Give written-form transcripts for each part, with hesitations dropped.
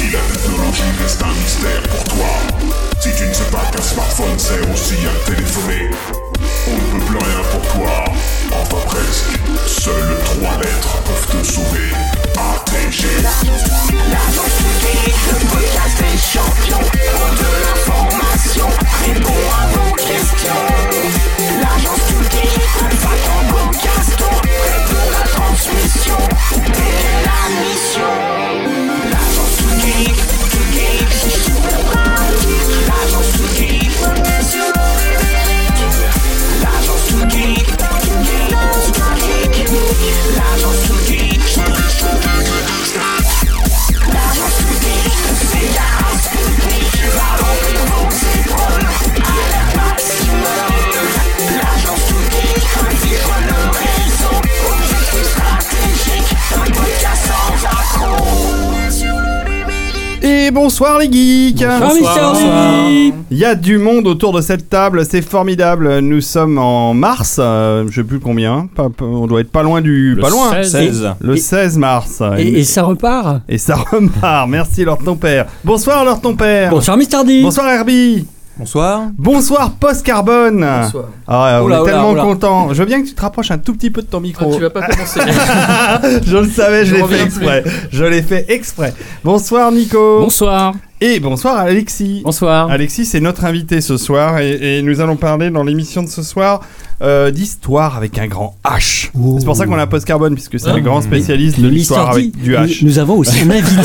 la technologie reste un mystère pour toi. Si tu ne sais pas qu'un smartphone sert aussi à téléphoner, on ne peut plus rien pour toi. Enfin presque. Seules 3 lettres peuvent te sauver. ATG. L'agence publique, le podcast des champions. Trop de l'information, réponds à vos questions. L'agence publique, Alpha Tango Gaston. Prêt pour la transmission, quelle est la mission? L'agence publique, l'agence publique, l'agence publique, l'agence publique, c'est la race publique qui va remplir vos épaules à la maximum. L'agence publique vivre le réseau, objectif stratégique, un podcast sans accroc. Et bonsoir les geeks. Bonsoir. Il y a du monde autour de cette table, c'est formidable. Nous sommes en mars, je sais plus combien, on doit être pas loin du... Le pas loin 16. Le 16 mars. Et ça repart. Et ça repart, merci Lord ton père. Bonsoir Lord ton père. Bonsoir Mr. D. Bonsoir Herbie. Bonsoir. Bonsoir Post Carbone. Bonsoir. Ah, on Oula, est oula, tellement oula. contents. Je veux bien que tu te rapproches un tout petit peu de ton micro. Ah, tu vas pas commencer. Je le savais, je Je l'ai fait reviens exprès. Je l'ai fait exprès. Bonsoir Nico. Bonsoir. Et bonsoir Alexis. Bonsoir. Alexis, c'est notre invité ce soir et nous allons parler dans l'émission de ce soir d'histoire avec un grand H. C'est pour ça qu'on a Post Carbone, puisque c'est le grand spécialiste de l'histoire Mr. D, avec du H. Nous avons aussi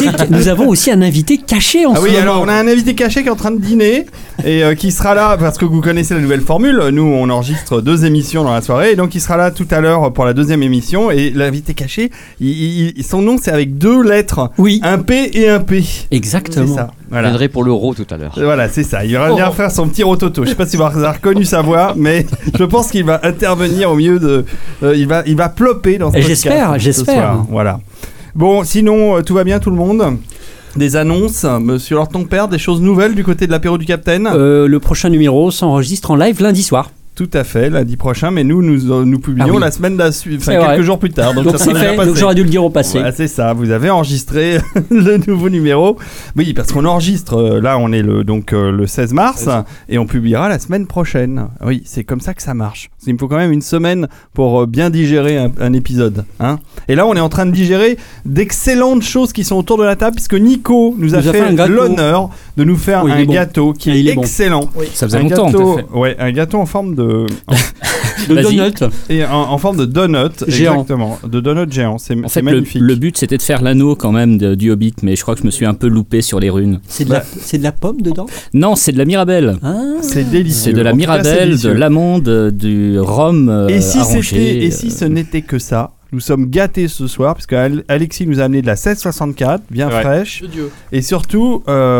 un invité caché en Ah ce oui, moment. alors on a un invité caché qui est en train de dîner et qui sera là parce que vous connaissez la nouvelle formule. Nous, on enregistre 2 émissions dans la soirée et donc il sera là tout à l'heure pour la 2e émission. Et l'invité caché, son nom c'est avec 2 lettres, Oui, un P et un P. exactement. C'est ça. Je Voilà. viendrai pour l'euro tout à l'heure. Voilà, c'est ça. Il va venir faire son petit rototo. Je sais pas si vous avez reconnu sa voix, mais je pense qu'il va intervenir au milieu de. Il va plopper dans ce podcast. J'espère. Ce soir. Voilà. Bon, sinon, tout va bien, tout le monde. Des annonces, monsieur Lord ton père, des choses nouvelles du côté de l'apéro du Capitaine. Le prochain numéro s'enregistre en live lundi soir. Tout à fait, lundi prochain, mais nous publions Ah oui. la semaine C'est quelques vrai. jours plus tard. Donc Donc ça c'est sera déjà fait, passé. donc j'aurais dû le dire au passé. Voilà, c'est ça, vous avez enregistré le nouveau numéro. Oui, parce qu'on enregistre, là on est le 16 mars, et on publiera la semaine prochaine. Oui, c'est comme ça que ça marche. Il me faut quand même une semaine pour bien digérer un épisode. Hein. Et là on est en train de digérer d'excellentes choses qui sont autour de la table, puisque Nico nous a fait un gâteau. l'honneur de nous faire Oui, il un est bon. gâteau qui Il est est bon. excellent. Ça faisait Un longtemps gâteau, que t'as fait. ouais, un gâteau en forme de... De Vas-y. donut. Et en forme de donut, Géant. exactement, de donut géant, c'est En fait, magnifique. le but c'était de faire l'anneau quand même du Hobbit, mais je crois que je me suis un peu loupé sur les runes. C'est de la pomme dedans. Non, c'est de la Mirabelle. Ah. C'est délicieux. C'est de la En tout cas, c'est Mirabelle, de délicieux. l'amande, du rhum Et si arrangé. ce n'était que ça, nous sommes gâtés ce soir parce qu'Alexis nous a amené de la 1664, bien Ouais. fraîche, De Dieu. et surtout,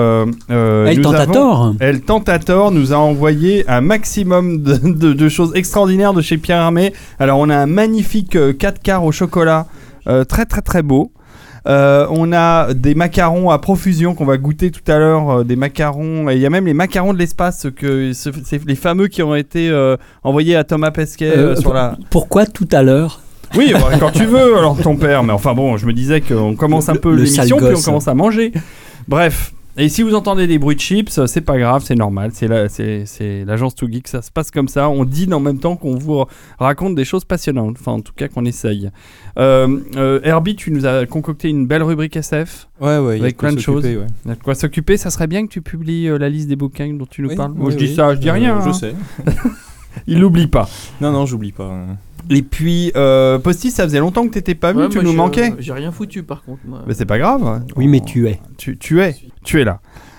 El Tentator. El Tentator nous a envoyé un maximum de choses extraordinaires de chez Pierre Hermé. Alors on a un magnifique 4 quarts au chocolat, très très très beau. On a des macarons à profusion qu'on va goûter tout à l'heure, des macarons, et il y a même les macarons de l'espace, c'est les fameux qui ont été envoyés à Thomas Pesquet sur la... Pourquoi tout à l'heure? Oui, bah, quand tu veux, alors ton père, mais enfin bon, je me disais qu'on commence un peu Le sale l'émission, puis on gosse. commence à manger. Bref. Et si vous entendez des bruits de chips, c'est pas grave, c'est normal, c'est l'agence Too Geek, ça se passe comme ça, on dîne en même temps qu'on vous raconte des choses passionnantes, enfin en tout cas qu'on essaye. Herbie, tu nous as concocté une belle rubrique SF, Ouais, il y a avec de quoi plein de choses. s'occuper, ouais. Il y a de quoi s'occuper, ça serait bien que tu publies la liste des bouquins dont tu nous Oui, parles. oui, Moi je dis oui. ça, je dis rien, Je hein. sais. Il l'oublie pas. Non, j'oublie pas. Et puis, Posty, ça faisait longtemps que t'étais pas venu, Ouais, tu moi, nous manquais. J'ai rien foutu par contre. Moi. Mais c'est pas grave. Oui, mais tu es. Tu es là.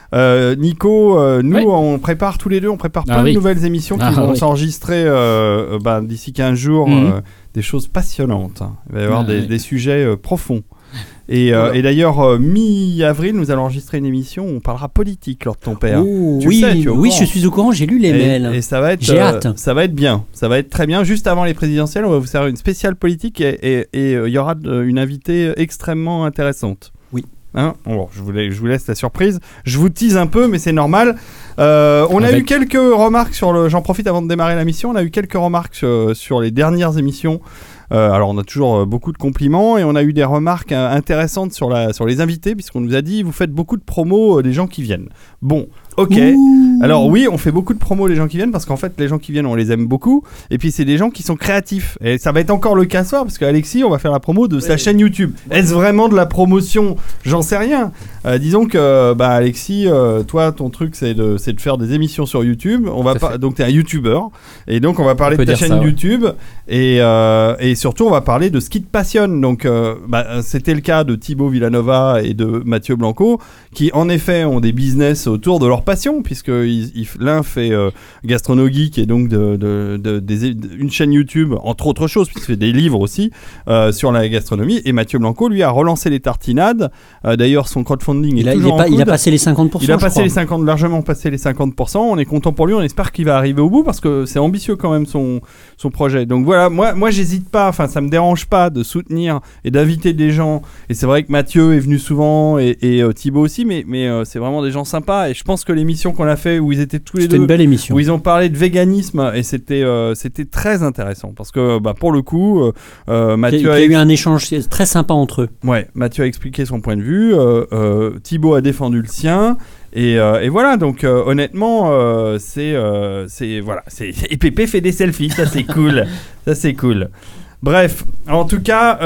Nico, nous Ouais. on prépare tous les deux, on prépare plein Ah de oui. nouvelles émissions qui Ah vont oui. s'enregistrer d'ici 15 jours, Mhm. des choses passionnantes. Il va y avoir Ah oui. des sujets profonds. Et, Voilà. et d'ailleurs, mi-avril, nous allons enregistrer une émission où on parlera politique lors de ton père. Oh, Tu oui, le sais, tu es au oui, courant. je suis au courant, j'ai lu les mails. Et ça va être, J'ai hâte. ça va être bien, ça va être très bien. Juste avant les présidentielles, on va vous faire une spéciale politique et il y aura une invitée extrêmement intéressante. Oui. Hein, bon, je vous laisse la surprise. Je vous tease un peu, mais c'est normal. On a Avec- eu quelques remarques sur le. J'en profite avant de démarrer la mission. On a eu quelques remarques sur les dernières émissions. Alors on a toujours beaucoup de compliments et on a eu des remarques intéressantes sur les invités, puisqu'on nous a dit vous faites beaucoup de promos des gens qui viennent. Bon, ok. Alors oui, on fait beaucoup de promos des gens qui viennent parce qu'en fait les gens qui viennent on les aime beaucoup et puis c'est des gens qui sont créatifs et ça va être encore le cas ce soir parce qu'Alexis on va faire la promo de sa chaîne YouTube. Est-ce vraiment de la promotion? J'en sais rien. Disons que Alexis, toi ton truc c'est de faire des émissions sur YouTube. Donc t'es un YouTuber et donc on va parler de ta chaîne YouTube et surtout on va parler de ce qui te passionne. Donc c'était le cas de Thibaut Villanova et de Mathieu Blanco qui en effet ont des business autour de leur passion puisque l'un fait GastronoGeek et donc une chaîne YouTube entre autres choses puisqu'il fait des livres aussi sur la gastronomie et Mathieu Blanco lui a relancé les tartinades. D'ailleurs son crowdfunding est toujours en coude. Il a passé les 50%. Il a passé largement passé les 50%. On est content pour lui, on espère qu'il va arriver au bout parce que c'est ambitieux quand même son projet. Donc voilà, moi j'hésite pas, enfin ça me dérange pas de soutenir et d'inviter des gens et c'est vrai que Mathieu est venu souvent et Thibaut aussi mais c'est vraiment des gens sympas et je pense que l'émission qu'on a fait où ils étaient tous les deux, c'était une belle émission où ils ont parlé de véganisme et c'était très intéressant parce que pour le coup Mathieu a eu un échange très sympa entre eux. Ouais, Mathieu a expliqué son point de vue, Thibaut a défendu le sien. Et voilà, donc honnêtement, et Pépé fait des selfies, ça c'est cool, ça c'est cool. Bref, en tout cas,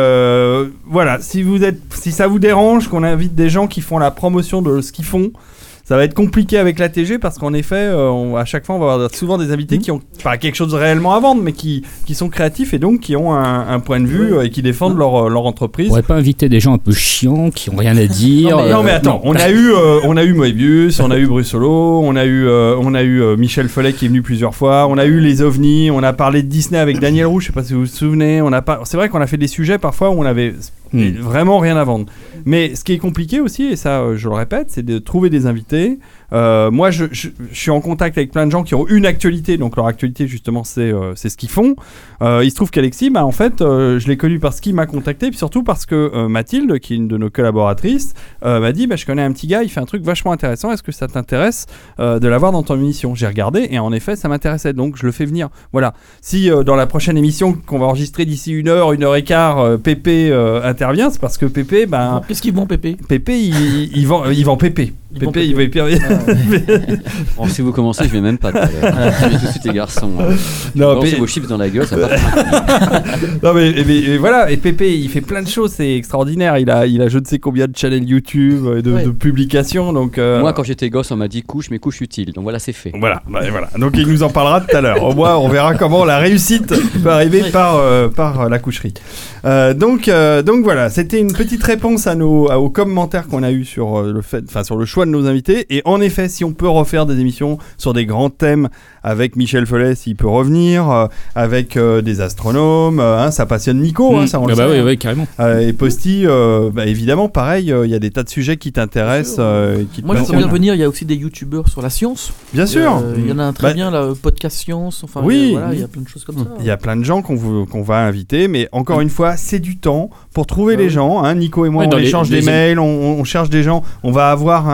voilà, si ça vous dérange qu'on invite des gens qui font la promotion de ce qu'ils font, ça va être compliqué avec la TG parce qu'en effet, à chaque fois, on va avoir souvent des invités qui ont pas quelque chose réellement à vendre, mais qui sont créatifs et donc qui ont un point de vue et qui défendent leur entreprise. On pourrait pas inviter des gens un peu chiants qui ont rien à dire. Non mais attends, on a eu Moebius, on a eu Brussolo, on a eu Michel Follet qui est venu plusieurs fois, on a eu les ovnis, on a parlé de Disney avec Daniel Roux, je sais pas si vous vous souvenez, c'est vrai qu'on a fait des sujets parfois où on avait vraiment rien à vendre. Mais ce qui est compliqué aussi, et ça je le répète, c'est de trouver des invités. Moi je suis en contact avec plein de gens qui ont une actualité, donc leur actualité justement c'est ce qu'ils font. Il se trouve qu'Alexis, en fait je l'ai connu parce qu'il m'a contacté, puis surtout parce que Mathilde, qui est une de nos collaboratrices, m'a dit je connais un petit gars, il fait un truc vachement intéressant, est-ce que ça t'intéresse de l'avoir dans ton émission? J'ai regardé et en effet ça m'intéressait, donc je le fais venir. Voilà, si dans la prochaine émission qu'on va enregistrer d'ici 1h et quart, Pépé intervient, c'est parce que Pépé qu'est-ce qu'ils vont Pépé? Pépé il vend Pépé. Pépé, il va hyper bien. Bon, si vous commencez, je vais même pas. Je vais tout de suite les garçons. Non, lancez vos chips dans la gueule, ça va pas. Non mais voilà, et Pépé, il fait plein de choses, c'est extraordinaire. Il a je ne sais combien de channels YouTube, de publications. Donc moi, quand j'étais gosse, on m'a dit couche, mais couche utile. Donc voilà, c'est fait. Voilà. Donc il nous en parlera tout à l'heure. Au moins, on verra comment la réussite peut arriver par la coucherie. Donc voilà, c'était une petite réponse aux commentaires qu'on a eu sur sur le choix de nos invités. Et en effet, si on peut refaire des émissions sur des grands thèmes avec Michel Follet, s'il peut revenir, avec des astronomes, ça passionne Nico, ça on le sait. Oui, carrément. Et Posty, évidemment, pareil, il y a des tas de sujets qui t'intéressent. Moi, je peux bien venir, il y a aussi des youtubeurs sur la science. Bien sûr. Il y en a un très bien, là, podcast science, enfin, il y a plein de choses comme ça. Il y a plein de gens qu'on va inviter, mais encore une fois, c'est du temps pour trouver les gens. Nico et moi, on échange des mails, on cherche des gens. On va avoir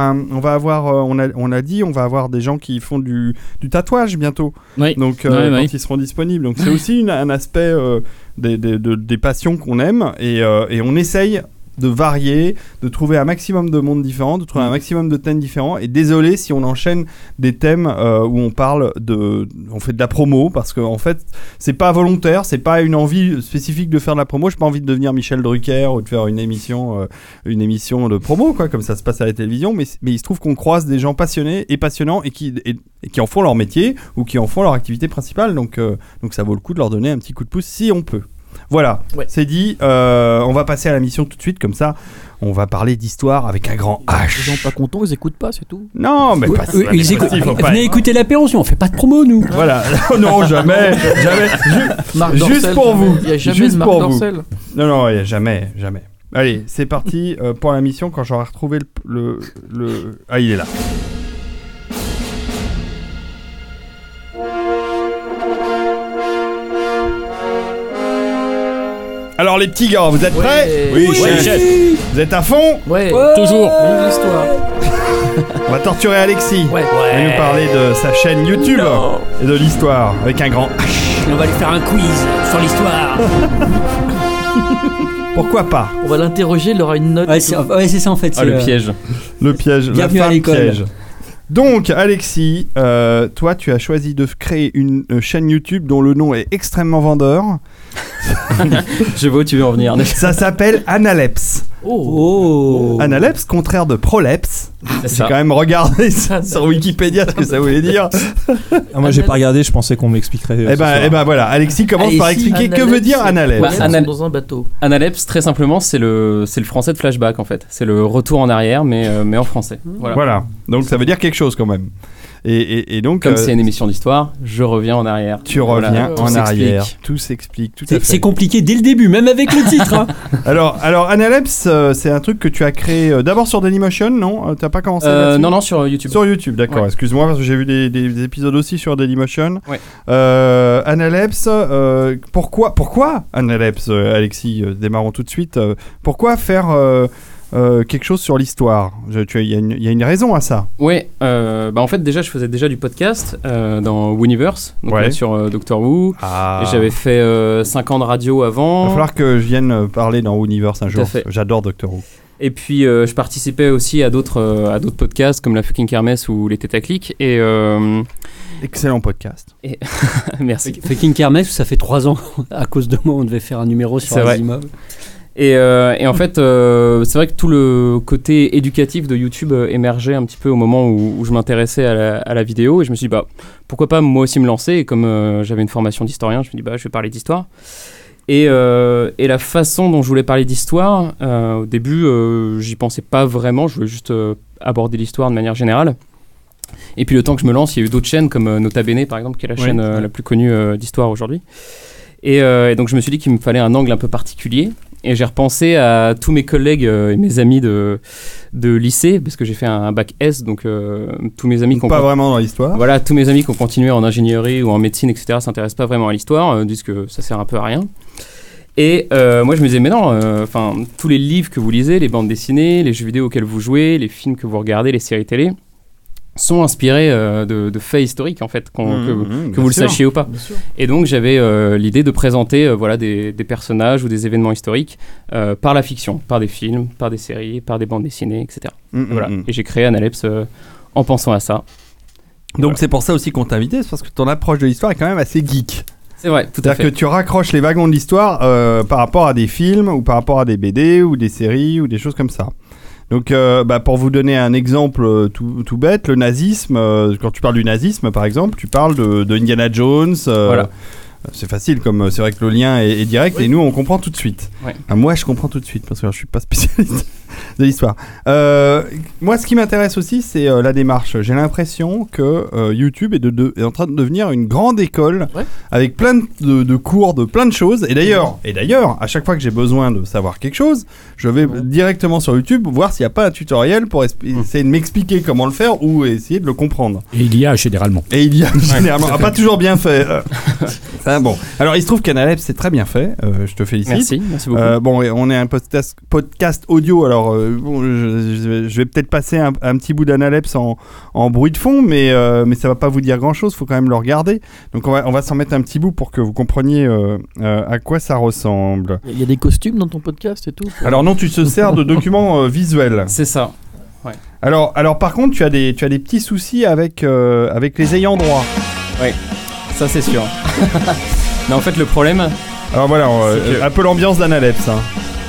des gens qui font du tatouage bientôt. Oui. Donc quand ils seront disponibles. Donc c'est aussi un aspect des passions qu'on aime et on essaye de varier, de trouver un maximum de mondes différents, de trouver un maximum de thèmes différents. Et désolé si on enchaîne des thèmes où on fait de la promo, parce que en fait c'est pas volontaire, c'est pas une envie spécifique de faire de la promo. J'ai pas envie de devenir Michel Drucker ou de faire une émission de promo, quoi, comme ça se passe à la télévision. Mais il se trouve qu'on croise des gens passionnés et passionnants et qui en font leur métier ou qui en font leur activité principale. Donc ça vaut le coup de leur donner un petit coup de pouce si on peut. Voilà, c'est dit. On va passer à la mission tout de suite, comme ça on va parler d'histoire avec un grand H. Les gens pas contents, ils écoutent pas, c'est tout. Non, mais pas venez écouter l'apéro, on fait pas de promo, nous. Voilà, non, jamais. Juste pour vous. Il y a jamais de Marc Dorcel. Non, il y a jamais. Allez, c'est parti pour la mission. Quand j'aurai retrouvé le... Ah, il est là. Alors les petits gars, vous êtes prêts? Oui, chef. Vous êtes à fond? Ouais. Toujours. Vive l'histoire. On va torturer Alexis. Ouais. Il va nous parler de sa chaîne YouTube et de l'histoire avec un grand H. Et on va lui faire un quiz sur l'histoire. Pourquoi pas? On va l'interroger, il aura une note. Ouais, c'est ça en fait. Ah, le piège. Le piège, la Bienvenue fin à l'école. piège. Donc Alexis, toi tu as choisi de créer une chaîne YouTube dont le nom est extrêmement vendeur. Je vois où tu veux en venir. Ça s'appelle Analepse. Oh. Analepse, contraire de prolepse. C'est J'ai ça. quand même regardé ça sur Wikipédia ce que ça voulait dire. Moi j'ai pas regardé, je pensais qu'on m'expliquerait. Eh ben voilà, Alexis commence par expliquer que veut dire Analepse. Analepse dans un bateau. Analepse, très simplement, c'est le français de Flashback en fait. C'est le retour en arrière, mais en français. Voilà. Donc ça veut dire quelque chose quand même. Et donc Comme c'est une émission d'histoire, je reviens en arrière. tu reviens Tout en s'explique. arrière. Tout s'explique. Tout à fait. C'est compliqué dès le début, même avec le titre. Hein. Alors Analepse, c'est un truc que tu as créé d'abord sur Dailymotion, non? T'as pas commencé là-dessus? Non, sur YouTube. Sur YouTube, d'accord. Ouais. Excuse-moi parce que j'ai vu des épisodes aussi sur Dailymotion. Ouais. Analepse, pourquoi Analepse, Alexis? Démarrons tout de suite. Pourquoi faire quelque chose sur l'histoire? Il y a une raison à ça. Ouais, en fait déjà je faisais déjà du podcast dans Woniverse, donc Ouais. sur Doctor Who. Ah. Et j'avais fait 5 ans de radio Il avant. va falloir que je vienne parler dans Woniverse un Tout jour. à fait. J'adore Doctor Who. Et puis je participais aussi à d'autres podcasts comme la Fucking Kermesse ou les Têtes à Clic. Et Excellent podcast. merci. Fucking Kermesse, ça fait 3 ans. À cause de moi, on devait faire un numéro sur C'est vrai. Asimov. Et en fait, c'est vrai que tout le côté éducatif de YouTube émergeait un petit peu au moment où je m'intéressais à la vidéo. Et je me suis dit, pourquoi pas moi aussi me lancer. Et comme j'avais une formation d'historien, je me dis, je vais parler d'histoire. Et la façon dont je voulais parler d'histoire, au début, j'y pensais pas vraiment. Je voulais juste aborder l'histoire de manière générale. Et puis le temps que je me lance, il y a eu d'autres chaînes comme Nota Bene, par exemple, qui est la chaîne la plus connue d'histoire aujourd'hui. Et donc je me suis dit qu'il me fallait un angle un peu particulier. Et j'ai repensé à tous mes collègues et mes amis de lycée, parce que j'ai fait un bac S, donc tous mes amis qui ont Pas vraiment dans l'histoire. voilà, tous mes amis qui ont continué en ingénierie ou en médecine, etc., s'intéressent pas vraiment à l'histoire, disent que ça sert un peu à rien. Et moi je me disais, mais non, tous les livres que vous lisez, les bandes dessinées, les jeux vidéo auxquels vous jouez, les films que vous regardez, les séries télé, sont inspirés de faits historiques en fait, que vous le sachiez ou pas. Et donc j'avais l'idée de présenter des personnages ou des événements historiques par la fiction, par des films, par des séries, par des bandes dessinées, etc. Voilà. Et j'ai créé Analepse en pensant à ça. Donc c'est pour ça aussi qu'on t'a invité, c'est parce que ton approche de l'histoire est quand même assez geek. C'est vrai, tout à C'est-à-dire fait. que tu raccroches les wagons de l'histoire par rapport à des films ou par rapport à des BD ou des séries ou des choses comme ça. Donc, pour vous donner un exemple tout bête, le nazisme, quand tu parles du nazisme, par exemple, tu parles de Indiana Jones. Voilà. C'est facile, comme c'est vrai que le lien est direct et nous, on comprend tout de suite. Ouais. Enfin, moi, je comprends tout de suite parce que je suis pas spécialiste de l'histoire. Moi, ce qui m'intéresse aussi, c'est la démarche. J'ai l'impression que YouTube est en train de devenir une grande école avec plein de cours de plein de choses. Et d'ailleurs, à chaque fois que j'ai besoin de savoir quelque chose, je vais directement sur YouTube voir s'il n'y a pas un tutoriel pour essayer de m'expliquer comment le faire ou essayer de le comprendre. Et il y a généralement. Et il y a généralement, pas toujours bien fait. Bon, alors il se trouve qu'Analepse c'est très bien fait. Je te félicite. Merci beaucoup. On est un podcast audio. Alors je vais peut-être passer un petit bout d'Analepse en bruit de fond, mais ça va pas vous dire grand chose. Faut quand même le regarder. Donc on va s'en mettre un petit bout pour que vous compreniez à quoi ça ressemble. Il y a des costumes dans ton podcast et tout. Alors non, tu te sers de documents visuels. C'est ça. Ouais. Alors par contre, tu as des petits soucis avec les ayants droit. Oui, ça c'est sûr. Mais en fait, le problème. Alors voilà, un peu l'ambiance d'Analepse. Hein.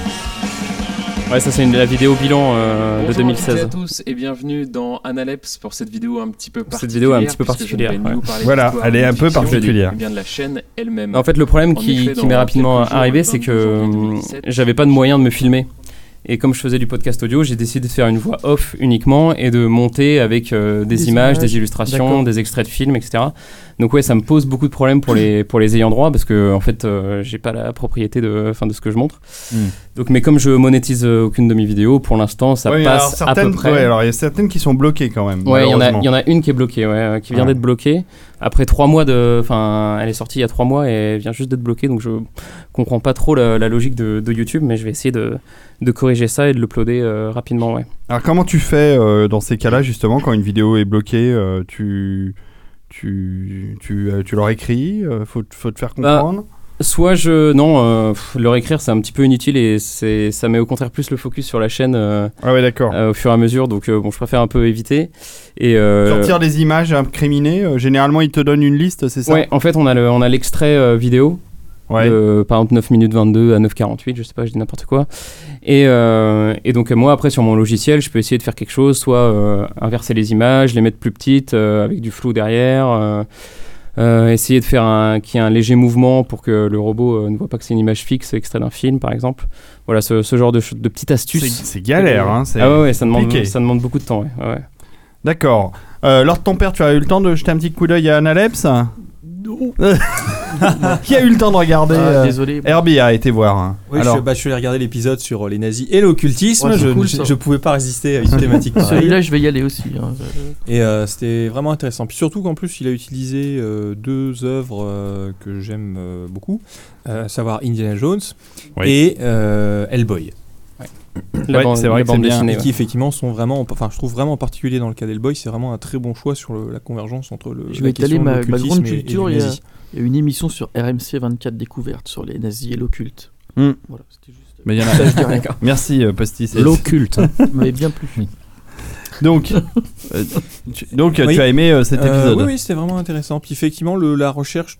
Ouais, ça c'est la vidéo bilan de Bonjour 2016. à toutes et à tous et bienvenue dans Analepse pour cette vidéo un petit peu particulière. Cette vidéo un petit peu puisque particulière. je ne vais ni vous parler Voilà, d'histoire elle est ni un de peu fiction, particulière. mais bien de la chaîne elle-même. En fait, le problème En qui effet, m'est dans rapidement quelques jours, arrivé, c'est que 2017, j'avais pas de moyen de me filmer. Et comme je faisais du podcast audio, j'ai décidé de faire une voix off uniquement et de monter avec des images, des illustrations, des extraits de films, etc. Donc ouais, ça me pose beaucoup de problèmes pour les ayants droit parce que en fait, j'ai pas la propriété de ce que je montre. Donc, mais comme je monétise aucune de mes vidéos, pour l'instant, ça passe à peu près. Ouais, alors il y a certaines qui sont bloquées quand même. Ouais, il y en a une qui est bloquée, qui vient d'être bloquée. Après 3 mois elle est sortie il y a 3 mois et elle vient juste d'être bloquée, donc je comprends pas trop la logique de YouTube, mais je vais essayer de corriger corriger ça et de l'uploader rapidement, ouais. Alors comment tu fais dans ces cas-là justement quand une vidéo est bloquée, tu leur écris, faut te faire comprendre. Soit leur écrire c'est un petit peu inutile et ça met au contraire plus le focus sur la chaîne d'accord. Au fur et à mesure, donc je préfère un peu éviter. Et, sortir des images incriminées, généralement ils te donnent une liste, c'est ça? Ouais, en fait on a l'extrait vidéo, par exemple 9 minutes 22 à 9h48, je sais pas, je dis n'importe quoi. Et donc moi après sur mon logiciel je peux essayer de faire quelque chose, soit inverser les images, les mettre plus petites avec du flou derrière. Essayer de faire qu'il y ait un léger mouvement pour que le robot ne voit pas que c'est une image fixe extrait d'un film par exemple. Voilà ce genre de petites astuces. C'est galère hein, c'est ça demande beaucoup de temps ouais. D'accord. Lors de ton père, tu as eu le temps de jeter un petit coup d'œil à Analepse? Non. Qui a eu le temps de regarder? Désolé. Herbie a été voir. Hein. Oui, je suis allé regarder l'épisode sur les nazis et l'occultisme. Je pouvais pas résister à une thématique pareille. Celui-là, je vais y aller aussi. Hein. Et c'était vraiment intéressant. Puis surtout qu'en plus, il a utilisé 2 œuvres que j'aime beaucoup, à savoir Indiana Jones et Hellboy. C'est vrai que c'est bien. Et qui effectivement sont vraiment, je trouve vraiment en particulier dans le cas d'Hellboy, c'est vraiment un très bon choix sur la convergence entre je vais étaler ma grande culture. Il y a une émission sur RMC 24 Découverte sur les nazis et l'occulte. Voilà, c'était juste. Mais il y en a. Merci Postis. L'occulte. m'avait bien plu. Donc, tu as aimé cet épisode? Oui, c'était vraiment intéressant. Puis effectivement, la recherche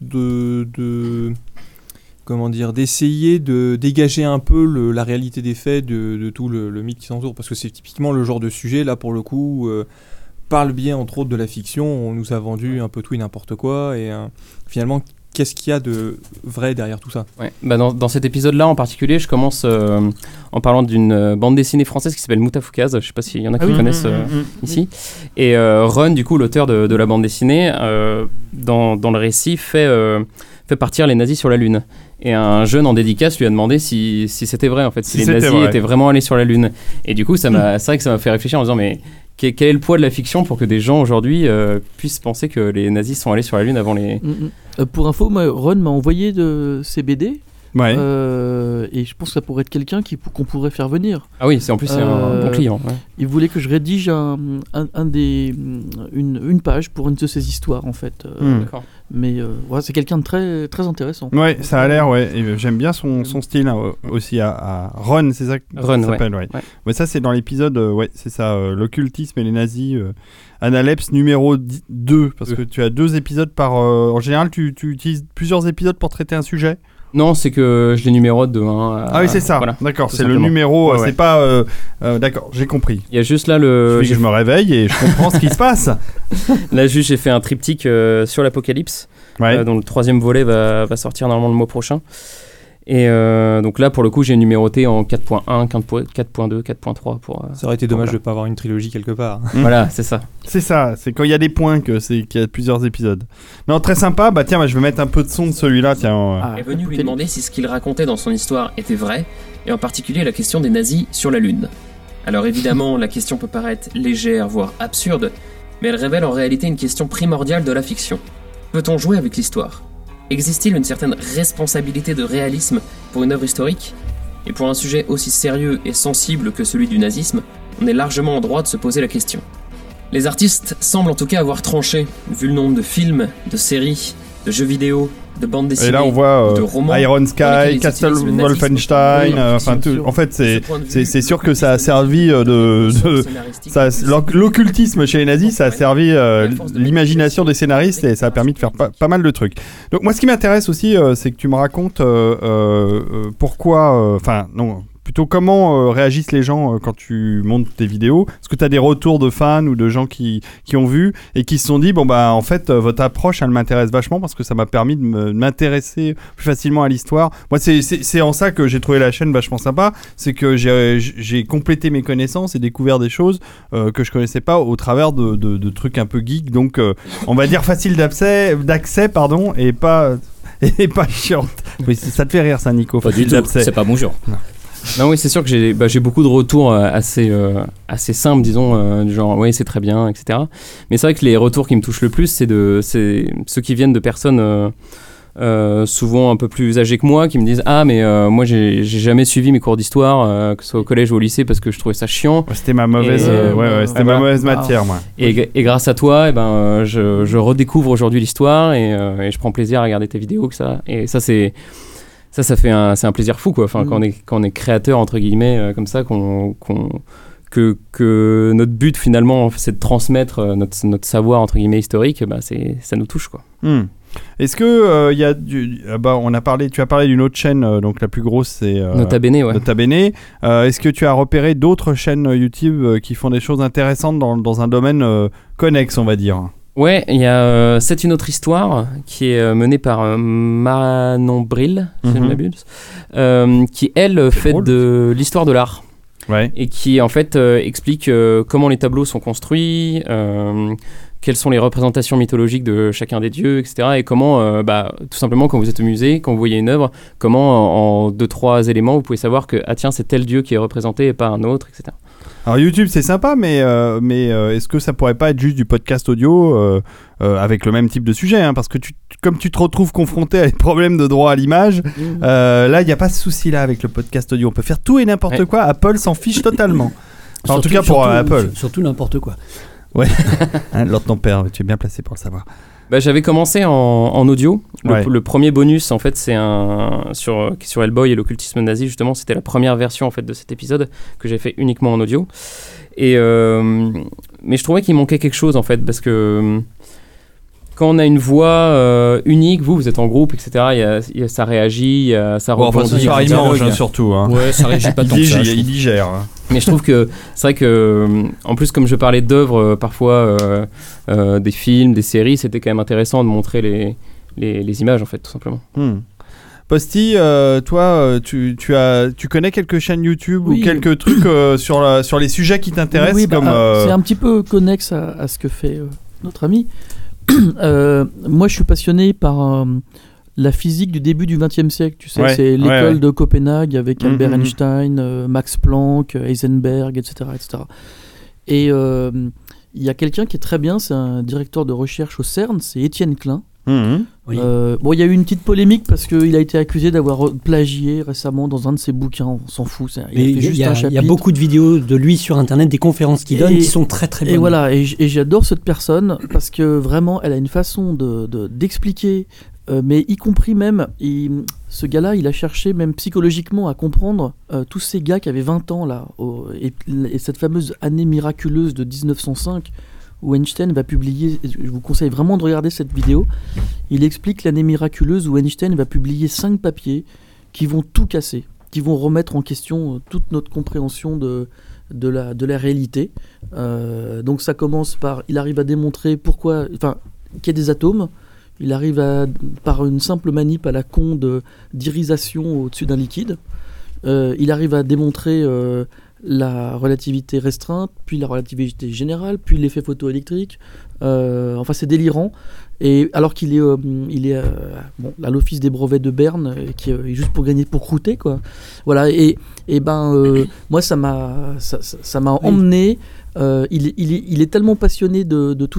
d'essayer de dégager un peu la réalité des faits de tout le mythe qui s'entoure, parce que c'est typiquement le genre de sujet, là pour le coup, par le biais entre autres de la fiction, on nous a vendu un peu tout et n'importe quoi, et finalement, qu'est-ce qu'il y a de vrai derrière tout ça? Dans cet épisode-là en particulier, je commence en parlant d'une bande dessinée française qui s'appelle Moutafoukaz, je sais pas s'il y en a qui connaissent ici, et Ron, du coup, l'auteur de la bande dessinée, dans le récit, fait partir les nazis sur la Lune. Et un jeune en dédicace lui a demandé si c'était vrai, en fait, si les nazis étaient vraiment allés sur la Lune. Et du coup, c'est vrai que ça m'a fait réfléchir en disant, mais quel est le poids de la fiction pour que des gens aujourd'hui puissent penser que les nazis sont allés sur la Lune avant les... Pour info, Ron m'a envoyé de ses BD. Ouais. Et je pense que ça pourrait être quelqu'un qu'on pourrait faire venir. Ah oui, c'est un bon client. Ouais. Il voulait que je rédige une page pour une de ses histoires, en fait. D'accord. Mais c'est quelqu'un de très, très intéressant. Ouais, ça a l'air, et j'aime bien son style aussi à Ron, c'est ça que ça s'appelle, ouais. Mais ça, c'est dans l'épisode, c'est ça, l'occultisme et les nazis. Analepse numéro 2, parce que tu as 2 épisodes par... en général, tu utilises plusieurs épisodes pour traiter un sujet? Non, c'est que je les numérote de 1 à... Ah oui, c'est ça, voilà, d'accord, c'est simplement le numéro, c'est pas... d'accord, j'ai compris. Il y a juste là je me réveille et je comprends ce qui se passe. Là, juste, j'ai fait un triptyque sur l'Apocalypse, dont le 3e volet va sortir normalement le mois prochain. Et donc là, pour le coup, j'ai numéroté en 4.1, 4.2, 4.3 pour... ça aurait été dommage de ne pas avoir une trilogie quelque part. Voilà, c'est ça. C'est ça, c'est quand il y a des points qu'il y a plusieurs épisodes. Non, très sympa. Bah tiens, je vais mettre un peu de son de celui-là. Tiens. Est venu lui demander si ce qu'il racontait dans son histoire était vrai, et en particulier la question des nazis sur la Lune. Alors évidemment, la question peut paraître légère, voire absurde, mais elle révèle en réalité une question primordiale de la fiction. Peut-on jouer avec l'histoire ? Existe-t-il une certaine responsabilité de réalisme pour une œuvre historique ? Et pour un sujet aussi sérieux et sensible que celui du nazisme, on est largement en droit de se poser la question. Les artistes semblent en tout cas avoir tranché, vu le nombre de films, de séries, de jeux vidéo, de bandes dessinées, et là on voit de romans, Iron Sky, Castle Wolfenstein, en fait c'est sûr que ça a servi l'occultisme chez les nazis, ça a servi l'imagination des scénaristes et ça a permis de faire pas mal de trucs. Donc moi ce qui m'intéresse aussi c'est que tu me racontes pourquoi, plutôt comment réagissent les gens quand tu montes tes vidéos. Est-ce que tu as des retours de fans ou de gens qui ont vu et qui se sont dit en fait votre approche elle m'intéresse vachement parce que ça m'a permis de m'intéresser plus facilement à l'histoire. Moi c'est en ça que j'ai trouvé la chaîne vachement sympa, c'est que j'ai complété mes connaissances et découvert des choses que je connaissais pas au travers de trucs un peu geek, donc on va dire facile d'accès et pas chiante. Oui, ça te fait rire ça, Nico? Pas du tout, c'est pas mon genre. Non, oui, c'est sûr que j'ai beaucoup de retours assez simples, disons, du genre oui, c'est très bien, etc. Mais c'est vrai que les retours qui me touchent le plus, c'est ceux qui viennent de personnes souvent un peu plus âgés que moi qui me disent mais moi j'ai jamais suivi mes cours d'histoire que ce soit au collège ou au lycée parce que je trouvais ça chiant. C'était ma mauvaise ma mauvaise matière moi. Et grâce à toi je redécouvre aujourd'hui l'histoire et je prends plaisir à regarder tes vidéos et ça c'est c'est un plaisir fou quoi. Enfin quand on est créateur entre guillemets comme ça que notre but finalement c'est de transmettre notre savoir entre guillemets historique, ça nous touche quoi. Est-ce que il y a tu as parlé d'une autre chaîne donc la plus grosse c'est Nota Bene, ouais. Nota Bene. Est-ce que tu as repéré d'autres chaînes YouTube qui font des choses intéressantes dans un domaine connexe on va dire? Ouais, il y a C'est une autre histoire qui est menée par Manon Bril, si je ne m'abuse, qui elle fait de l'histoire de l'art. Ouais. Et qui en fait explique comment les tableaux sont construits, quelles sont les représentations mythologiques de chacun des dieux, etc. Et comment, tout simplement, quand vous êtes au musée, quand vous voyez une œuvre, comment en 2-3 éléments vous pouvez savoir que c'est tel dieu qui est représenté et pas un autre, etc. Alors YouTube c'est sympa, mais est-ce que ça pourrait pas être juste du podcast audio avec le même type de sujet parce que comme tu te retrouves confronté à des problèmes de droit à l'image, là il n'y a pas ce souci là avec le podcast audio. On peut faire tout et n'importe quoi. Apple s'en fiche totalement. En tout cas pour Apple. Surtout n'importe quoi. Ouais. Lors de ton père, tu es bien placé pour le savoir. J'avais commencé en audio. Le premier bonus, en fait, c'est sur Hellboy et l'occultisme nazi, justement. C'était la première version, en fait, de cet épisode que j'ai fait uniquement en audio. Mais je trouvais qu'il manquait quelque chose, en fait, parce que quand on a une voix unique, vous êtes en groupe, etc., ça réagit, ça rebondit. Ça il mange, surtout. Ouais, ça réagit pas tant que ça. Il digère. Mais je trouve que c'est vrai que, en plus, comme je parlais d'œuvres, parfois des films, des séries, c'était quand même intéressant de montrer les images, en fait, tout simplement. Posty, toi, tu connais quelques chaînes YouTube ou quelques trucs sur les sujets qui t'intéressent c'est un petit peu connexe à ce que fait notre ami. Moi, je suis passionné par la physique du début du XXe siècle. Tu sais, c'est l'école de Copenhague avec Albert Einstein, Max Planck, Heisenberg, etc., etc. Et il y a quelqu'un qui est très bien, c'est un directeur de recherche au CERN, c'est Étienne Klein. Il y a eu une petite polémique parce qu'il a été accusé d'avoir plagié récemment dans un de ses bouquins. On s'en fout. Il y a beaucoup de vidéos de lui sur internet, des conférences qu'il donne qui sont très très bonnes. Et voilà, et j'adore cette personne parce que vraiment elle a une façon d'expliquer, mais y compris même, ce gars-là, il a cherché même psychologiquement à comprendre tous ces gars qui avaient 20 ans là, et cette fameuse année miraculeuse de 1905. Où Einstein va publier, je vous conseille vraiment de regarder cette vidéo, il explique l'année miraculeuse où Einstein va publier 5 papiers qui vont tout casser, qui vont remettre en question toute notre compréhension de la réalité. Donc ça commence par, il arrive à démontrer qu'il y a des atomes, il arrive par une simple manip à la con d'irisation au-dessus d'un liquide, il arrive à démontrer la relativité restreinte, puis la relativité générale, puis l'effet photoélectrique. C'est délirant. Et alors qu'il est à l'office des brevets de Berne, qui est juste pour croûter, quoi. Voilà. Moi, ça m'a emmené. Il est tellement passionné de tout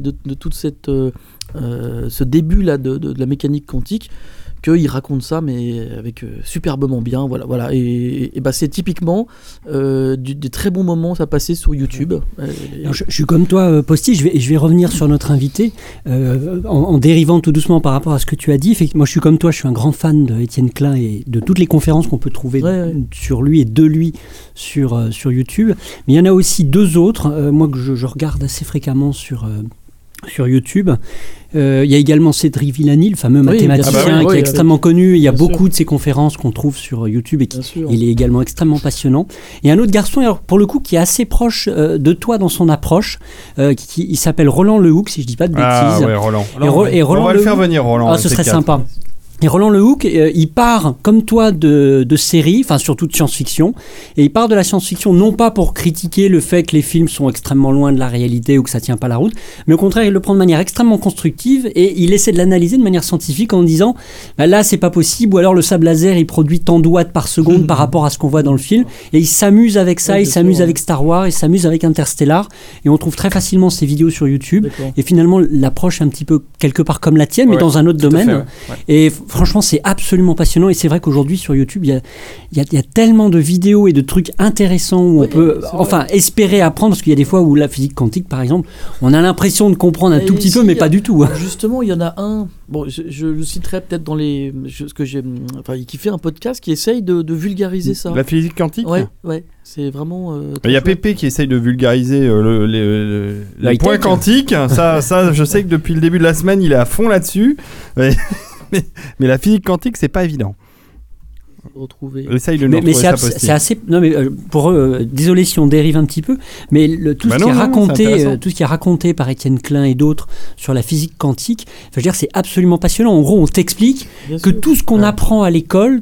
ce début là de la mécanique quantique, qu'il raconte ça, mais avec superbement bien, voilà. Et c'est typiquement des très bons moments à passer sur YouTube. Alors, je suis comme toi, Posty, je vais revenir sur notre invité, en dérivant tout doucement par rapport à ce que tu as dit. Effectivement, moi je suis comme toi, je suis un grand fan d'Étienne Klein et de toutes les conférences qu'on peut trouver sur lui et de lui sur YouTube. Mais il y en a aussi 2 autres, moi que je regarde assez fréquemment sur YouTube. Il y a également Cédric Villani, le fameux mathématicien qui est extrêmement connu. Il y a beaucoup de ses conférences qu'on trouve sur YouTube et il est également extrêmement passionnant. Et un autre garçon, alors, pour le coup, qui est assez proche de toi dans son approche, il s'appelle Roland Lehoucq, si je ne dis pas de bêtises. Ah ouais, Roland. Et Roland on va le faire venir, Roland. Ce serait sympa. Et Roland Lehoucq, il part, comme toi, de séries, enfin surtout de science-fiction, et il part de la science-fiction non pas pour critiquer le fait que les films sont extrêmement loin de la réalité ou que ça tient pas la route, mais au contraire, il le prend de manière extrêmement constructive et il essaie de l'analyser de manière scientifique en disant bah là c'est pas possible, ou alors le sable laser il produit tant de watts par seconde par rapport à ce qu'on voit dans le film, et il s'amuse avec ça, il s'amuse avec Star Wars, il s'amuse avec Interstellar, et on trouve très facilement ces vidéos sur YouTube, et finalement l'approche un petit peu quelque part comme la tienne, mais dans un autre domaine, et franchement, c'est absolument passionnant, et c'est vrai qu'aujourd'hui sur YouTube, il y a tellement de vidéos et de trucs intéressants où on peut espérer apprendre, parce qu'il y a des fois où la physique quantique, par exemple, on a l'impression de comprendre un tout petit peu, mais pas du tout. Justement, il y en a un, je le citerai peut-être dans qui fait un podcast qui essaye de vulgariser ça. La physique quantique ? Ouais, c'est vraiment... Il y a Pépé qui essaye de vulgariser les points quantiques. Ça, je sais que depuis le début de la semaine, il est à fond là-dessus. Mais la physique quantique, c'est pas évident. Essaye de nous retrouver ça possible. C'est assez. Non, mais pour eux, désolé si on dérive un petit peu, mais tout ce qui est raconté par Étienne Klein et d'autres sur la physique quantique, je veux dire, c'est absolument passionnant. En gros, on t'explique que tout ce qu'on apprend à l'école,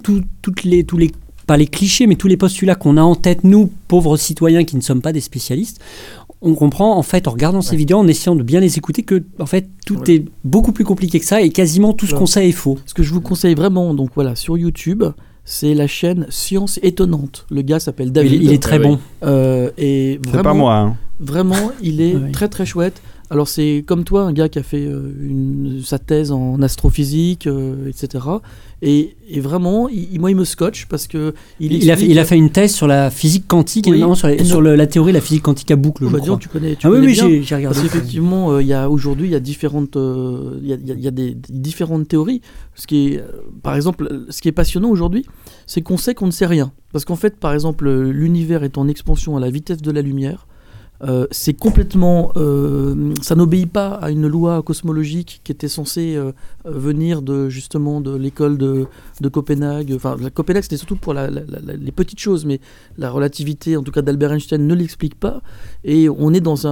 pas les clichés, mais tous les postulats qu'on a en tête, nous, pauvres citoyens qui ne sommes pas des spécialistes, on comprend en fait en regardant ces vidéos, en essayant de bien les écouter, que en fait tout est beaucoup plus compliqué que ça et quasiment tout ce qu'on sait est faux. Ce que je vous conseille vraiment, donc voilà, sur YouTube, c'est la chaîne Science Étonnante. Le gars s'appelle David. Il est très bon. Et vraiment, c'est pas moi. Hein. Vraiment, il est très très chouette. Alors c'est comme toi, un gars qui a fait sa thèse en astrophysique, etc. Et vraiment, moi il me scotche parce que il a fait une thèse sur la physique quantique, et non, sur la théorie de la physique quantique à boucle. Je crois. Tu connais oui, bien. J'ai regardé. Parce qu'effectivement, aujourd'hui, il y a différentes, des différentes théories. Par exemple, ce qui est passionnant aujourd'hui, c'est qu'on sait qu'on ne sait rien. Parce qu'en fait, par exemple, l'univers est en expansion à la vitesse de la lumière. C'est complètement, ça n'obéit pas à une loi cosmologique qui était censée venir justement de l'école de Copenhague. Enfin, Copenhague, c'était surtout pour les petites choses, mais la relativité, en tout cas d'Albert Einstein, ne l'explique pas. Et on est dans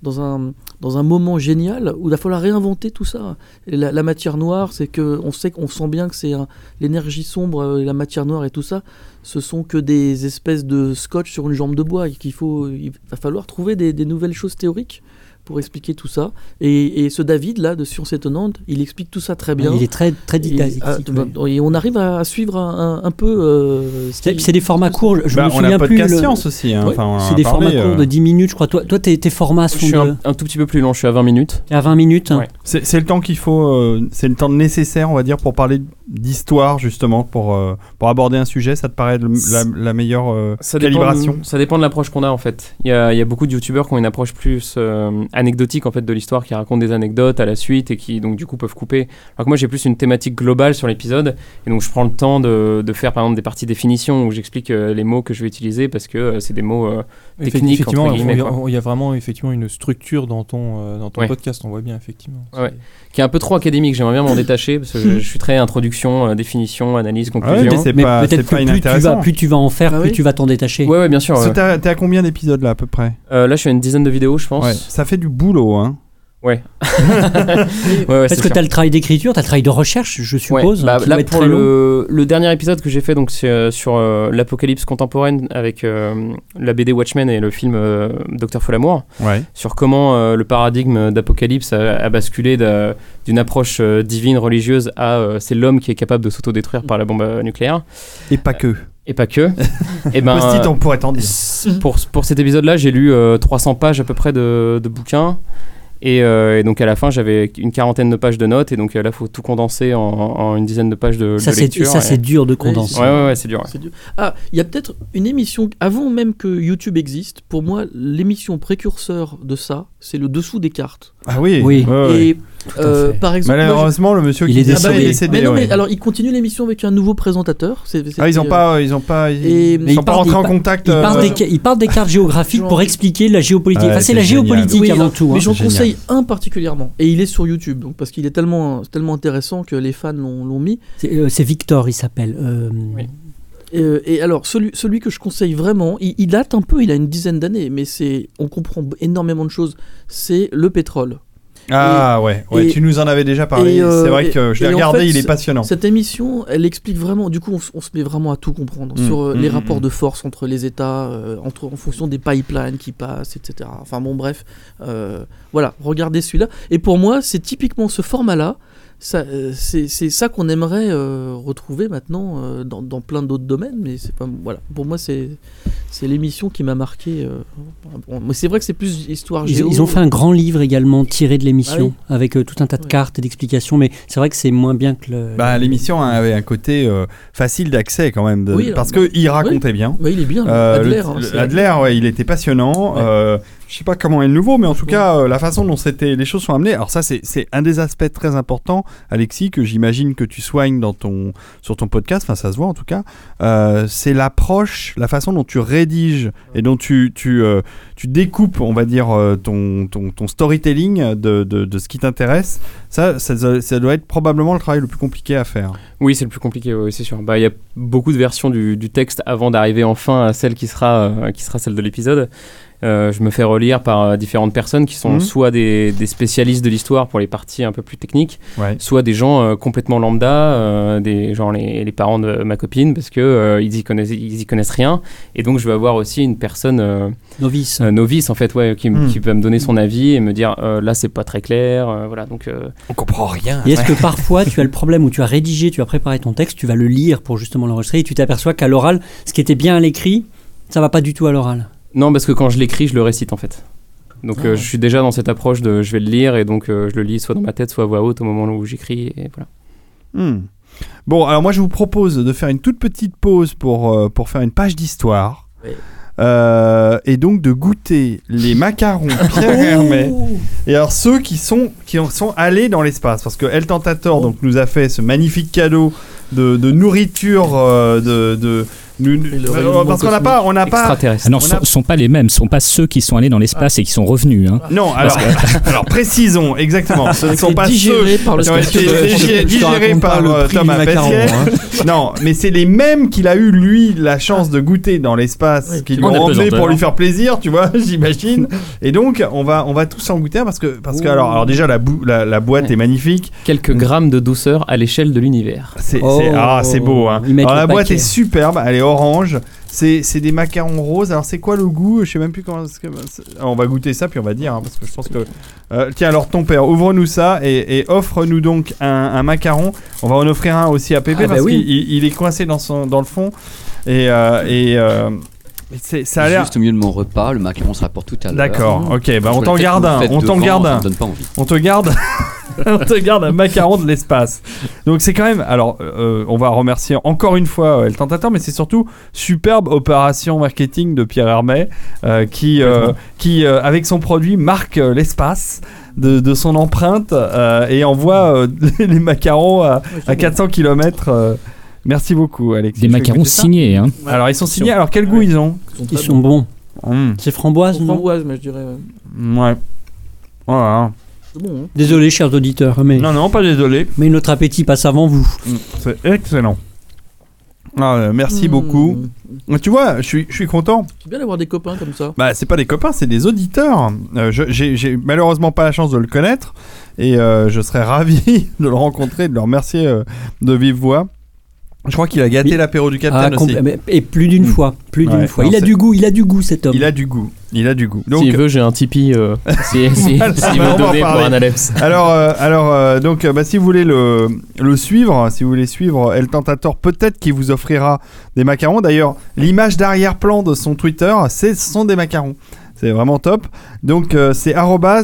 un moment génial où il va falloir réinventer tout ça. Et la matière noire, c'est qu'on sent bien que c'est l'énergie sombre, la matière noire et tout ça, ce sont que des espèces de scotch sur une jambe de bois, et il va falloir trouver des nouvelles choses théoriques pour expliquer tout ça. Et ce David là de Science Étonnante, il explique tout ça très bien. Il est très très didactique. Et on arrive à suivre un peu. C'est des formats courts. Je me souviens on a plus. Podcast Science aussi. Hein. Enfin, c'est des formats courts de 10 minutes, je crois. Toi, tes formats sont. Je suis un tout petit peu plus long. Je suis à 20 minutes. À 20 minutes. Ouais. C'est le temps qu'il faut. C'est le temps nécessaire, on va dire, pour parler d'histoire justement, pour aborder un sujet. Ça te paraît la meilleure calibration? Ça dépend de l'approche qu'on a en fait. Il y a beaucoup de youtubeurs qui ont une approche plus anecdotique en fait de l'histoire, qui racontent des anecdotes à la suite et qui donc du coup peuvent couper. Alors que moi j'ai plus une thématique globale sur l'épisode, et donc je prends le temps de faire par exemple des parties définition où j'explique les mots que je vais utiliser, parce que c'est des mots techniques. Effectivement, il y a vraiment effectivement une structure dans ton podcast, on voit bien effectivement. Ouais. Qui est un peu trop académique, j'aimerais bien m'en détacher, parce que je suis très introduction, définition, analyse, conclusion. Mais peut-être que plus tu vas en faire, plus tu vas t'en détacher. Ouais, bien sûr. T'es à combien d'épisodes là à peu près? Là je suis à une dizaine de vidéos, je pense. Ouais. Ça fait du boulot, hein. Ouais. Parce que tu as le travail d'écriture, tu as le travail de recherche, je suppose. Ouais. Là, pour le dernier épisode que j'ai fait, donc, sur l'apocalypse contemporaine avec la BD Watchmen et le film Dr. Folamour, sur comment le paradigme d'apocalypse a basculé d'une approche divine, religieuse, à c'est l'homme qui est capable de s'autodétruire par la bombe nucléaire. Et pas que. Et pas que. Et Post-it, on pourrait t'en dire. Pour cet épisode-là, j'ai lu 300 pages à peu près de bouquins. Et donc à la fin, j'avais une quarantaine de pages de notes, et donc là, il faut tout condenser en une dizaine de pages de lecture. Ça, c'est dur de condenser. Ouais, c'est dur. Ouais. C'est dur. Ah, il y a peut-être une émission, avant même que YouTube existe, pour moi, l'émission précurseur de ça, c'est le dessous des cartes. Ah oui. Et par exemple, malheureusement, le monsieur qui est décédé. Mais alors, il continue l'émission avec un nouveau présentateur. Ils sont pas rentrés en contact. Ils partent des cartes géographiques pour expliquer la géopolitique. Enfin, c'est la géopolitique avant tout. Mais j'en conseille un particulièrement, et il est sur YouTube, donc, parce qu'il est tellement intéressant que les fans l'ont mis. C'est Victor, il s'appelle. Oui. Et alors, celui que je conseille vraiment, il date un peu, il a une dizaine d'années, mais on comprend énormément de choses, c'est le pétrole. Ouais, tu nous en avais déjà parlé. C'est vrai que je l'ai regardé, il est passionnant. Cette émission, elle explique vraiment, du coup, on se met vraiment à tout comprendre sur les rapports de force entre les États, en fonction des pipelines qui passent, etc. Enfin bon, bref, voilà, regardez celui-là. Et pour moi, c'est typiquement ce format-là. C'est ça qu'on aimerait retrouver maintenant dans plein d'autres domaines, mais c'est pas, voilà. Pour moi, c'est l'émission qui m'a marqué. Mais c'est vrai que c'est plus histoire géo. Ils ont fait un grand livre également tiré de l'émission avec tout un tas de cartes et d'explications, mais c'est vrai que c'est moins bien que l'émission avait un côté facile d'accès quand même, parce qu'il racontait bien. Oui, il est bien. Adler, Adler, il était passionnant. Je sais pas comment est le nouveau, mais en tout cas, la façon dont les choses sont amenées. Alors ça, c'est un des aspects très importants, Alexis, que j'imagine que tu soignes sur ton podcast. Enfin, ça se voit en tout cas. C'est l'approche, la façon dont tu rédiges et dont tu découpes, on va dire, ton storytelling de ce qui t'intéresse. Ça doit être probablement le travail le plus compliqué à faire. Oui, c'est le plus compliqué, oui, c'est sûr. Il y a beaucoup de versions du texte avant d'arriver enfin à celle qui sera celle de l'épisode. Je me fais relire par différentes personnes qui sont soit des spécialistes de l'histoire pour les parties un peu plus techniques, soit des gens complètement lambda, genre les parents de ma copine, parce que ils y connaissent rien. Et donc je vais avoir aussi une personne novice en fait, qui va me donner son avis et me dire là c'est pas très clair, voilà. Donc on comprend rien. Et est-ce que parfois tu as le problème où tu as rédigé, tu as préparé ton texte, tu vas le lire pour justement l'enregistrer et tu t'aperçois qu'à l'oral, ce qui était bien à l'écrit, ça va pas du tout à l'oral? Non, parce que quand je l'écris, je le récite en fait. Donc je suis déjà dans cette approche de je vais le lire et donc je le lis soit dans ma tête, soit à voix haute au moment où j'écris et voilà. Bon, alors moi je vous propose de faire une toute petite pause pour faire une page d'histoire. Oui. Et donc de goûter les macarons Pierre Hermé. Et alors ceux qui sont allés dans l'espace, parce que El Tentator donc nous a fait ce magnifique cadeau de nourriture parce qu'on n'a pas extraterrestres. Non, sont pas les mêmes, sont pas ceux qui sont allés dans l'espace et qui sont revenus. Hein. Non, alors précisons exactement. Ce ne sont pas ceux qui ont été digérés par Thomas Pesquet. Non, mais c'est les mêmes qu'il a eu lui la chance de goûter dans l'espace, qui lui ont emmené pour lui faire plaisir, tu vois, j'imagine. Et donc on va tous en goûter parce que alors déjà la boîte est magnifique. Quelques grammes de douceur à l'échelle de l'univers. C'est beau. Hein. Alors la boîte est superbe, elle est orange, c'est des macarons roses. Alors c'est quoi le goût? Je sais même plus comment. On va goûter ça puis on va dire parce que je pense que tiens, alors ton père, ouvre-nous ça et offre-nous donc un macaron. On va en offrir un aussi à Pépé parce qu'il est coincé dans le fond et ça a l'air juste au milieu de mon repas. Le macaron se rapporte tout à l'heure. D'accord, ok, on t'en garde un. On t'en garde un. On te garde. On te garde un macaron de l'espace. Donc c'est quand même. Alors, on va remercier encore une fois El Tentator, mais c'est surtout superbe opération marketing de Pierre Hermé qui avec son produit marque l'espace de son empreinte et envoie les macarons à 400 km. Merci beaucoup, Alexis. Des macarons signés. Hein. Alors ils sont signés. Alors quel goût ils ont? Ils sont bons. C'est framboise, non? Framboise, mais je dirais. Ouais. Voilà. C'est bon, hein. Désolé, chers auditeurs, mais non, pas désolé. Mais notre appétit passe avant vous. C'est excellent. Merci beaucoup. Tu vois, je suis content. C'est bien d'avoir des copains comme ça. Bah, c'est pas des copains, c'est des auditeurs. J'ai malheureusement pas la chance de le connaître et je serais ravi de le rencontrer, de le remercier de vive voix. Je crois qu'il a gâté l'apéro du Capitaine aussi. Et plus d'une fois. Plus d'une fois. Il a du goût cet homme. Il a du goût. Donc, s'il veut, j'ai un Tipeee. S'il veut donner pour Analepse. Alors, donc, si vous voulez le suivre, si vous voulez suivre El Tentator, peut-être qu'il vous offrira des macarons. D'ailleurs, l'image d'arrière-plan de son Twitter, ce sont des macarons. C'est vraiment top. Donc, c'est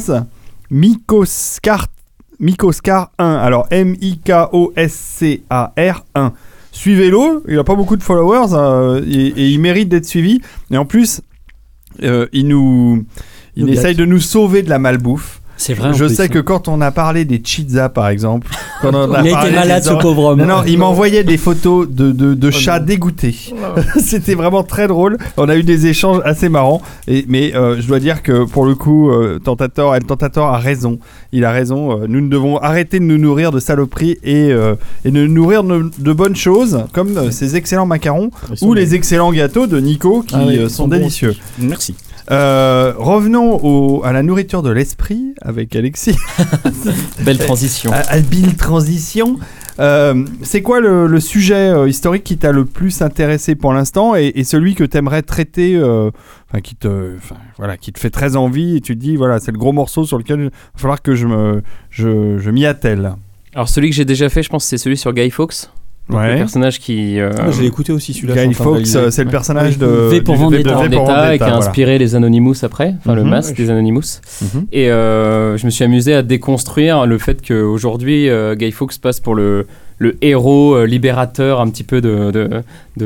@Mikoscar1. Alors, Mikoscar 1. Suivez-le, il n'a pas beaucoup de followers et il mérite d'être suivi. Et en plus, il essaye de nous sauver de la malbouffe. C'est vrai. Je sais que quand on a parlé des pizzas, par exemple, quand on a il a été malade, ce pauvre homme. Non, il m'envoyait des photos de chats dégoûtés. C'était vraiment très drôle. On a eu des échanges assez marrants. Mais je dois dire que pour le coup, El Tentator a raison. Il a raison. Nous devons arrêter de nous nourrir de saloperies et nous nourrir de bonnes choses, comme ces excellents macarons ou les excellents gâteaux de Nico qui sont délicieux. Merci. Revenons à la nourriture de l'esprit avec Alexis. Belle transition. Habile transition. C'est quoi le sujet historique qui t'a le plus intéressé pour l'instant et celui que t'aimerais traiter, qui te fait très envie et tu te dis voilà c'est le gros morceau sur lequel il va falloir que je m'y attelle. Alors celui que j'ai déjà fait, je pense, c'est celui sur Guy Fawkes. Ouais. Le personnage qui. J'ai écouté aussi celui-là. Guy Fawkes, c'est le personnage de V pour Vendetta et qui a inspiré les Anonymous après, le masque des Anonymous. Et je me suis amusé à déconstruire le fait qu'aujourd'hui Guy Fawkes passe pour le héros libérateur un petit peu de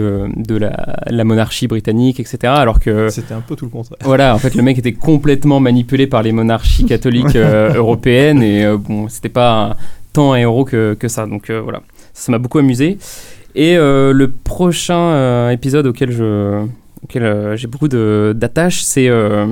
la monarchie britannique, etc. Alors que c'était un peu tout le contraire. Voilà, en fait, le mec était complètement manipulé par les monarchies catholiques européennes et c'était pas tant un héros que ça. Donc voilà, ça m'a beaucoup amusé. Et le prochain épisode auquel j'ai beaucoup d'attaches, c'est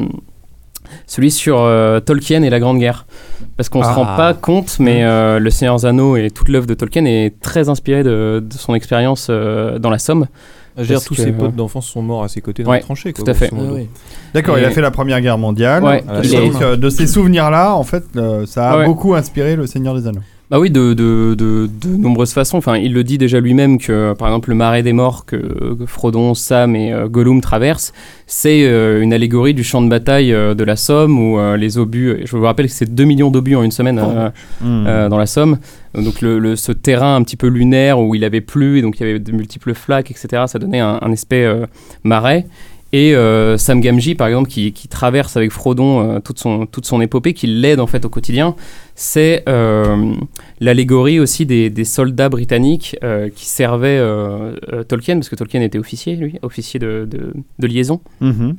celui sur Tolkien et la Grande Guerre. Parce qu'on se rend pas compte, mais Le Seigneur des Anneaux et toute l'œuvre de Tolkien est très inspirée de son expérience dans la Somme. Tous ses potes d'enfance sont morts à ses côtés dans les tranchées. Tout à fait. D'accord, il a fait la Première Guerre mondiale. Ouais, donc, de ces souvenirs-là, en fait, ça a beaucoup inspiré Le Seigneur des Anneaux. Bah oui, de nombreuses façons. Enfin, il le dit déjà lui-même que, par exemple, le Marais des Morts que Frodon, Sam et Gollum traversent, c'est une allégorie du champ de bataille de la Somme où les obus. Je vous rappelle que c'est 2 millions d'obus en une semaine dans la Somme. Donc ce terrain un petit peu lunaire où il avait plu et donc il y avait de multiples flaques, etc. Ça donnait un aspect marais. Et Sam Gamgee, par exemple, qui traverse avec Frodon toute son épopée, qui l'aide en fait au quotidien, c'est l'allégorie aussi des soldats britanniques qui servaient Tolkien, parce que Tolkien était officier de liaison. Mm-hmm.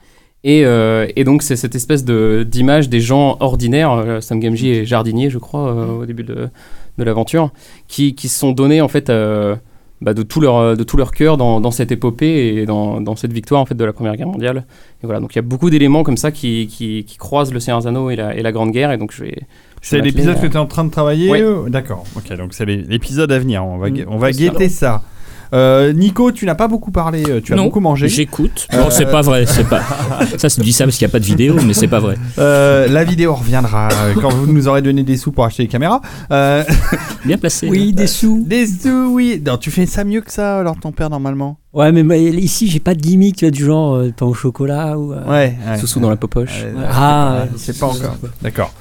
Et donc c'est cette espèce d'image des gens ordinaires. Sam Gamgee est jardinier, je crois, au début de l'aventure, qui se sont donnés en fait de tout leur cœur dans cette épopée et dans cette victoire en fait de la Première Guerre mondiale. Et voilà, donc il y a beaucoup d'éléments comme ça qui croisent le Seigneur des Anneaux et la Grande Guerre, et donc c'est l'épisode que tu es en train de travailler. Oui. D'accord. Ok, donc c'est l'épisode à venir. On va guetter ça. Nico, tu n'as pas beaucoup parlé, tu as beaucoup mangé. J'écoute. Non, c'est pas vrai. Ça, c'est du ça parce qu'il n'y a pas de vidéo, mais c'est pas vrai. La vidéo reviendra quand vous nous aurez donné des sous pour acheter les caméras. Bien placé. Oui, des sous. Des sous, oui. Non, tu fais ça mieux que ça, alors ton père, normalement. Ouais, mais ici, j'ai pas de gimmick, tu vois, du genre pain au chocolat ou. Ouais. Sous dans la popoche. C'est pas encore. D'accord.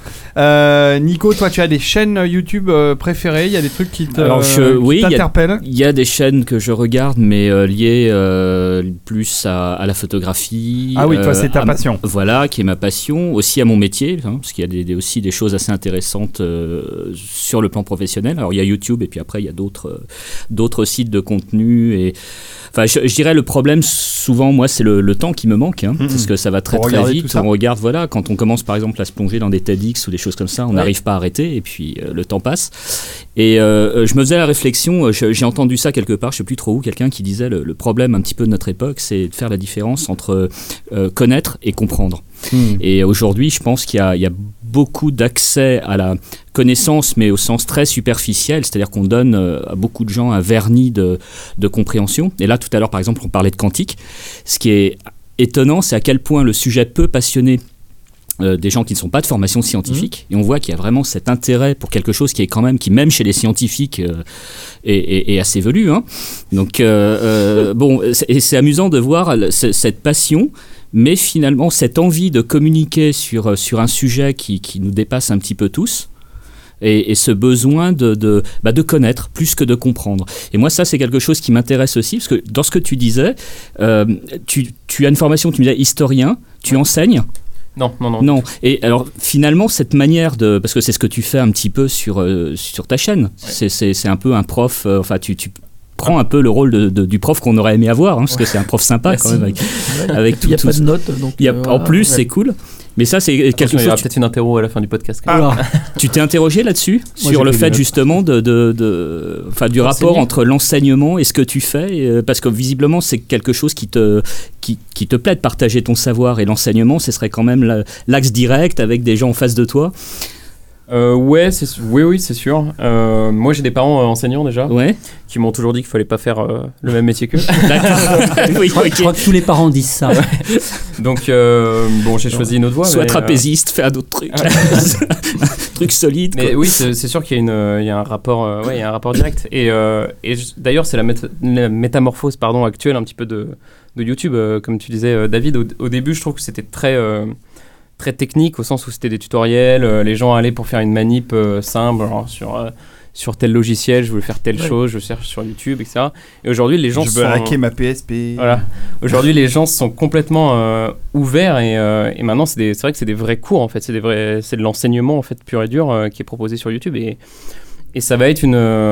Nico, toi, tu as des chaînes YouTube préférées? Il y a des trucs qui t'interpellent? Il y a des chaînes que je regarde, mais liées plus à la photographie. Ah oui, toi, c'est ta passion. Voilà, qui est ma passion. Aussi à mon métier, parce qu'il y a aussi des choses assez intéressantes sur le plan professionnel. Alors, il y a YouTube, et puis après, il y a d'autres sites de contenu. Et enfin, je dirais le problème souvent, moi, c'est le temps qui me manque, parce que ça va très vite. On regarde, voilà, quand on commence par exemple à se plonger dans des TEDx ou des choses comme ça, on n'arrive pas à arrêter, et puis le temps passe. Et je me faisais la réflexion, j'ai entendu ça quelque part, je sais plus trop où, quelqu'un qui disait le problème un petit peu de notre époque, c'est de faire la différence entre connaître et comprendre. Et aujourd'hui, je pense qu'il y a beaucoup d'accès à la connaissance, mais au sens très superficiel, c'est-à-dire qu'on donne à beaucoup de gens un vernis de compréhension. Et là, tout à l'heure, par exemple, on parlait de quantique. Ce qui est étonnant, c'est à quel point le sujet peut passionner des gens qui ne sont pas de formation scientifique, et on voit qu'il y a vraiment cet intérêt pour quelque chose qui même chez les scientifiques est assez velu, hein. Donc c'est amusant de voir cette passion, mais finalement cette envie de communiquer sur un sujet qui nous dépasse un petit peu tous, et ce besoin de connaître plus que de comprendre. Et moi, ça, c'est quelque chose qui m'intéresse aussi, parce que dans ce que tu disais, tu as une formation, tu me disais historien, tu enseignes. Non. Et alors, finalement, cette manière parce que c'est ce que tu fais un petit peu sur ta chaîne, c'est un peu un prof, tu prends un peu le rôle du prof qu'on aurait aimé avoir, parce que c'est un prof sympa quand même, avec tout. Il n'y a pas de notes, donc. En plus, c'est cool. Mais ça, c'est quelque chose. Il y aura peut-être une interro à la fin du podcast. Tu t'es interrogé là-dessus, sur le fait justement du rapport entre l'enseignement et ce que tu fais, parce que visiblement c'est quelque chose qui te plaît de partager ton savoir, et l'enseignement, ce serait quand même l'axe direct avec des gens en face de toi. Oui, c'est sûr. Moi, j'ai des parents enseignants déjà, qui m'ont toujours dit qu'il fallait pas faire le même métier qu'eux. D'accord. Oui, je crois que tous les parents disent ça. Donc, j'ai choisi une autre voie. Soit trapéziste, faire d'autres trucs. Trucs solides. Mais oui, c'est sûr qu'il y a un rapport, il y a un rapport direct. Et d'ailleurs, c'est la métamorphose, actuelle un petit peu de YouTube, comme tu disais, David. Au début, je trouve que c'était très technique, au sens où c'était des tutoriels, les gens allaient pour faire une manip simple, alors sur tel logiciel, je veux faire telle chose, je cherche sur YouTube, etc. Et aujourd'hui, les gens je veux hacker ma PSP. Voilà. Aujourd'hui, les gens sont complètement ouverts et maintenant, c'est vrai que c'est des vrais cours, en fait. C'est de l'enseignement, en fait, pur et dur qui est proposé sur YouTube. Et ça va être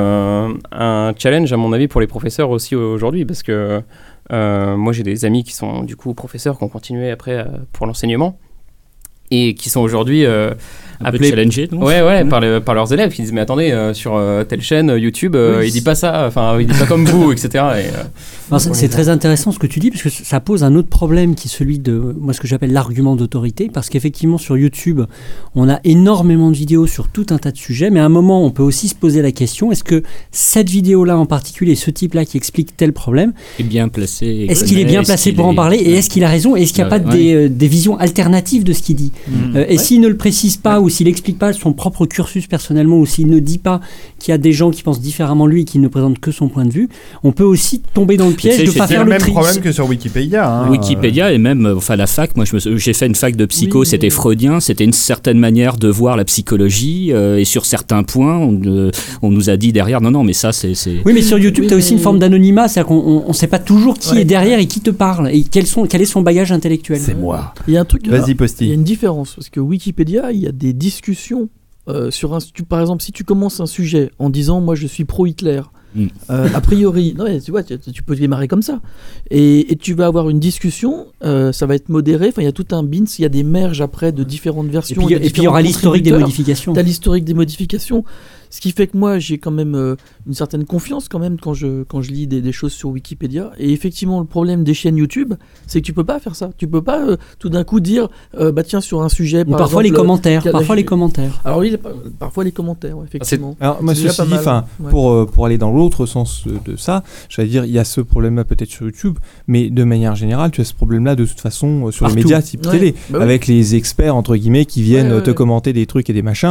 un challenge, à mon avis, pour les professeurs aussi aujourd'hui, parce que moi, j'ai des amis qui sont, du coup, professeurs, qui ont continué après pour l'enseignement. Et qui sont aujourd'hui appelés challengés, par leurs élèves qui disent mais attendez sur telle chaîne YouTube il dit pas ça, enfin il dit pas comme vous, etc. C'est très intéressant ce que tu dis parce que ça pose un autre problème qui est celui de moi ce que j'appelle l'argument d'autorité, parce qu'effectivement sur YouTube on a énormément de vidéos sur tout un tas de sujets, mais à un moment on peut aussi se poser la question, est-ce que cette vidéo là en particulier, ce type là qui explique tel problème est bien placé, est-ce qu'il est bien placé pour en parler, et est-ce qu'il a raison, et est-ce qu'il n'y a pas des visions alternatives de ce qu'il dit. Et s'il ne le précise pas, ou s'il n'explique pas son propre cursus personnellement, ou s'il ne dit pas qu'il y a des gens qui pensent différemment de lui et qui ne présentent que son point de vue, on peut aussi tomber dans le piège de ne pas faire le tri. C'est le même problème que sur Wikipédia. Wikipédia et même la fac, moi j'ai fait une fac de psycho, c'était freudien, c'était une certaine manière de voir la psychologie et sur certains points on nous a dit derrière non mais ça c'est... Oui, mais sur YouTube tu as aussi une forme d'anonymat, c'est-à-dire qu'on ne sait pas toujours qui est derrière et qui te parle et quel est son bagage intellectuel. C'est moi. Il y a un truc, vas-y Posty. Il y a une différence parce que Wikipédia, il y a des discussions sur par exemple, si tu commences un sujet en disant moi je suis pro-Hitler, a priori, tu vois, tu peux démarrer comme ça, et tu vas avoir une discussion, ça va être modéré. Enfin, il y a tout un bins, il y a des merges après de différentes versions. Et puis il y aura l'historique des modifications. T'as l'historique des modifications. Ce qui fait que moi j'ai quand même une certaine confiance quand même quand je lis des choses sur Wikipédia. Et effectivement le problème des chaînes YouTube, c'est que tu peux pas faire ça. Tu peux pas tout d'un coup dire tiens sur un sujet. Parfois les commentaires. Alors oui, parfois les commentaires, effectivement. Alors moi ceci dit, pour aller dans l'autre sens de ça, j'allais dire il y a ce problème-là peut-être sur YouTube, mais de manière générale tu as ce problème-là de toute façon sur les médias type télé, avec les experts entre guillemets qui viennent te commenter des trucs et des machins,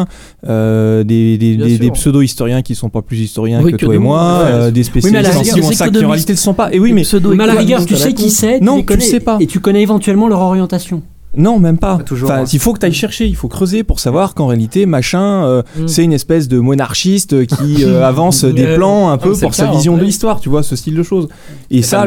des pseudo-historiens qui sont pas plus historiens que toi et moi, des spécialistes en sac qui en réalité ne sont pas. Et oui, mais à la rigueur, tu sais qui c'est, non, tu sais pas. Et tu connais éventuellement leur orientation. Non, même pas. Enfin, il faut que tu ailles chercher, il faut creuser pour savoir qu'en réalité, machin, c'est une espèce de monarchiste qui avance des plans un peu pour sa vision de l'histoire, tu vois, ce style de choses. Et ça,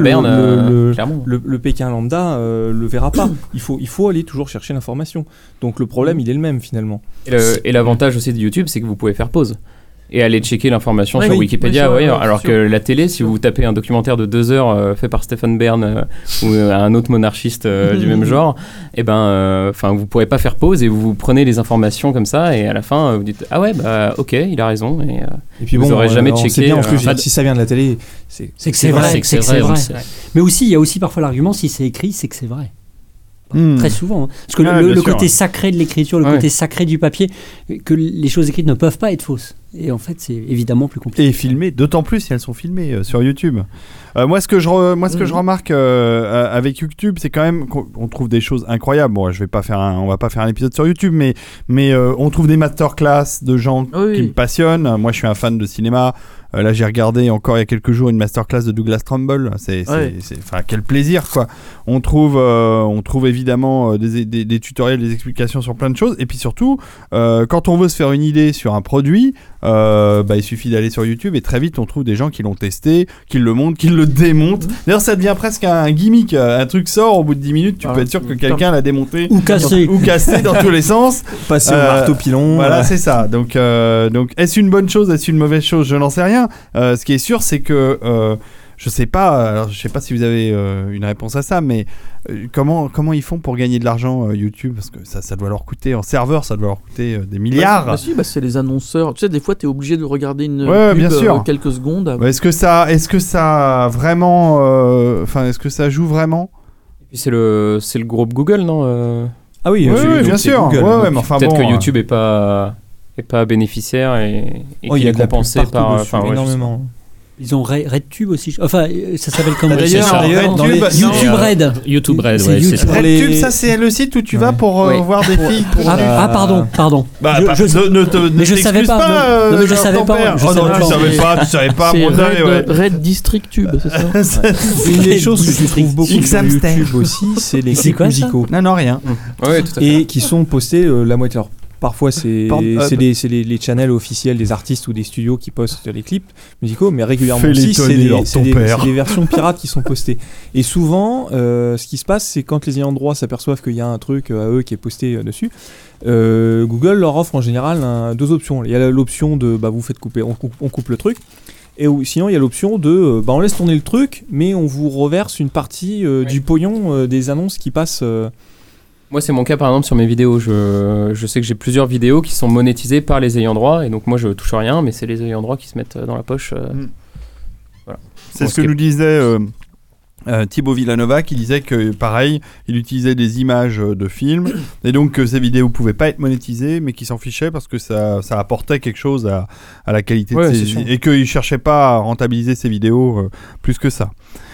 le Pékin lambda le verra pas. Il faut aller toujours chercher l'information. Donc le problème, il est le même finalement. Et l'avantage aussi de YouTube, c'est que vous pouvez faire pause et aller checker l'information sur Wikipédia alors que la télé, si vous tapez un documentaire de 2 heures fait par Stéphane Bern ou un autre monarchiste du même genre, et vous pourrez pas faire pause et vous prenez les informations comme ça et à la fin vous dites ah ouais ok il a raison et puis vous aurez jamais checké. C'est bien en plus si ça vient de la télé, c'est que c'est vrai. Mais aussi il y a aussi parfois l'argument, si c'est écrit c'est que c'est vrai. Très souvent, parce que le côté sacré de l'écriture, le côté sacré du papier, que les choses écrites ne peuvent pas être fausses. Et en fait, c'est évidemment plus compliqué. Et filmées, d'autant plus si elles sont filmées sur YouTube. Moi, ce que je remarque avec YouTube, c'est quand même qu'on trouve des choses incroyables. Bon, on va pas faire un épisode sur YouTube, mais on trouve des masterclass de gens qui me passionnent. Moi, je suis un fan de cinéma. Là, j'ai regardé encore il y a quelques jours une masterclass de Douglas Trumbull. Quel plaisir, quoi. On trouve évidemment des tutoriels, des explications sur plein de choses. Et puis surtout, quand on veut se faire une idée sur un produit, il suffit d'aller sur YouTube et très vite on trouve des gens qui l'ont testé, qui le montrent, qui le démontent. D'ailleurs, ça devient presque un gimmick. Un truc sort, au bout de 10 minutes, tu peux être sûr que quelqu'un l'a démonté ou cassé dans tous les sens. Passer au marteau pilon. Voilà, c'est ça. Donc, est-ce une bonne chose, est-ce une mauvaise chose? Je n'en sais rien. Ce qui est sûr, c'est que je sais pas si vous avez une réponse à ça, mais comment ils font pour gagner de l'argent YouTube, parce que ça doit leur coûter en serveur, ça doit leur coûter des milliards. C'est les annonceurs. Tu sais, des fois, t'es obligé de regarder une pub quelques secondes. Est-ce que ça vraiment, est-ce que ça joue vraiment? Et puis c'est le groupe Google, non? Ah oui, bien sûr. Peut-être que YouTube est pas et pas bénéficiaire et il qui y a est de la pub compensé partout par dessus, énormément. Ils ont RedTube aussi. Enfin, ça s'appelle comment? D'ailleurs, dans les YouTube Red. YouTube Red, C'est ouais. YouTube. C'est RedTube, ça c'est le site où tu vas pour voir des filles. Pardon. Bah, mais je savais pas. Non, mais je savais pas. Oh non, tu savais pas. C'est Red District Tube, c'est ça? Une des choses que je trouve beaucoup sur YouTube aussi, c'est les clips musicaux. Non, rien. Ouais, tout à fait. Et qui sont postés la moitié. Alors, parfois, c'est les channels officiels des artistes ou des studios qui postent les clips musicaux, mais régulièrement aussi, c'est des versions pirates qui sont postées. Et souvent, ce qui se passe, c'est quand les ayants droit s'aperçoivent qu'il y a un truc à eux qui est posté dessus, Google leur offre en général deux options. Il y a l'option de vous faites couper, on coupe le truc. Et sinon, il y a l'option de on laisse tourner le truc, mais on vous reverse une partie du pognon des annonces qui passent. Moi, c'est mon cas, par exemple, sur mes vidéos. Je sais que j'ai plusieurs vidéos qui sont monétisées par les ayants droit, et donc moi, je touche rien, mais c'est les ayants droit qui se mettent dans la poche. Voilà. C'est ce que nous disait Thibaut Villanova, qui disait que, pareil, il utilisait des images de films, et donc que ces vidéos ne pouvaient pas être monétisées, mais qu'il s'en fichait parce que ça apportait quelque chose à la qualité de ses vidéos, et qu'il ne cherchait pas à rentabiliser ses vidéos plus que ça.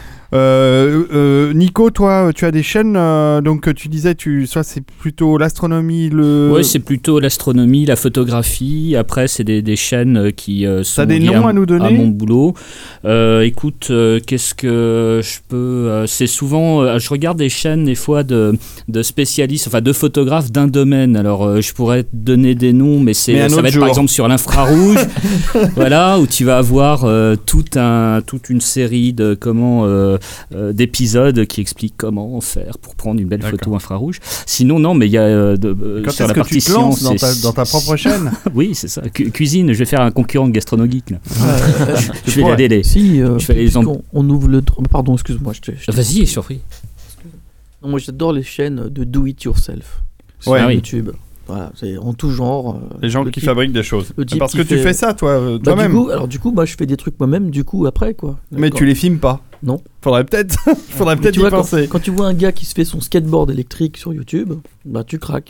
Nico, toi, tu as des chaînes, donc tu disais, soit c'est plutôt l'astronomie, Oui, c'est plutôt l'astronomie, la photographie. Après, c'est des chaînes qui sont T'as des liées noms à nous donner? À mon boulot. Écoute, qu'est-ce que je peux c'est souvent, je regarde des chaînes des fois de spécialistes, enfin de photographes d'un domaine. Alors, je pourrais te donner des noms, mais ça va être par exemple sur l'infrarouge, voilà, où tu vas avoir toute une série de d'épisodes qui expliquent comment faire pour prendre une belle photo infrarouge. Sinon, non, mais il y a sur la partie science. Quand est-ce que tu te lances dans ta propre chaîne? Oui, c'est ça. Cuisine, je vais faire un concurrent de Gastronogeek. Je vais aller les. Si, on ouvre le. Pardon, excuse-moi. Vas-y, surpris. Non, moi, j'adore les chaînes de do it yourself sur YouTube. Voilà, c'est en tout genre. Les gens qui fabriquent des choses. Parce que tu fait... fais ça, toi-même. Du coup, je fais des trucs moi-même, après, quoi. Mais tu les filmes pas? Non. Faudrait peut-être y penser. Quand tu vois un gars qui se fait son skateboard électrique sur YouTube, tu craques.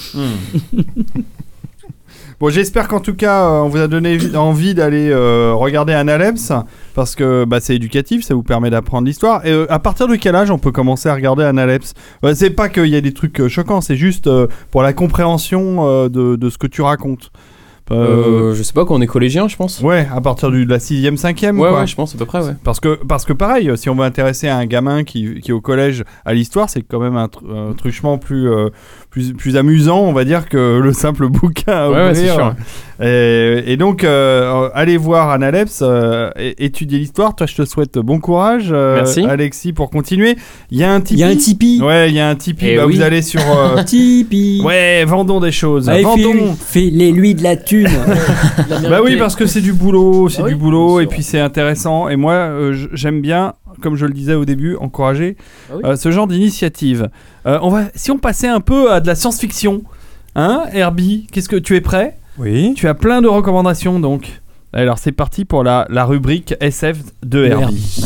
Bon, j'espère qu'en tout cas, on vous a donné envie d'aller regarder Analepse, parce que c'est éducatif, ça vous permet d'apprendre l'histoire. Et à partir de quel âge on peut commencer à regarder Analepse? C'est pas qu'il y a des trucs choquants, c'est juste pour la compréhension de ce que tu racontes. Je sais pas, quand on est collégien, je pense. Ouais, à partir de la 6e, 5e. Ouais, je pense à peu près, ouais. Parce que pareil, si on veut intéresser un gamin qui est au collège à l'histoire, c'est quand même un truchement plus amusant, on va dire, que le simple bouquin à ouvrir. Ouais, c'est sûr. Et donc, allez voir Analepse, étudier l'histoire. Toi, je te souhaite bon courage. Merci. Alexis, pour continuer. Il y a un Tipeee. Il y a un Tipeee. Ouais, il y a un Tipeee. Oui. Vous allez sur... Tipeee. Ouais, vendons des choses. Allez, vendons. Fais-les-lui de la thune. Oui, parce que c'est du boulot. C'est du boulot, et sûr. puis c'est intéressant. Et moi, j'aime bien, comme je le disais au début, encourager ce genre d'initiative. Si on passait un peu à de la science-fiction, hein, Herbie, qu'est-ce que tu es prêt? Oui. Tu as plein de recommandations, donc. Alors c'est parti pour la rubrique SF de Herbie.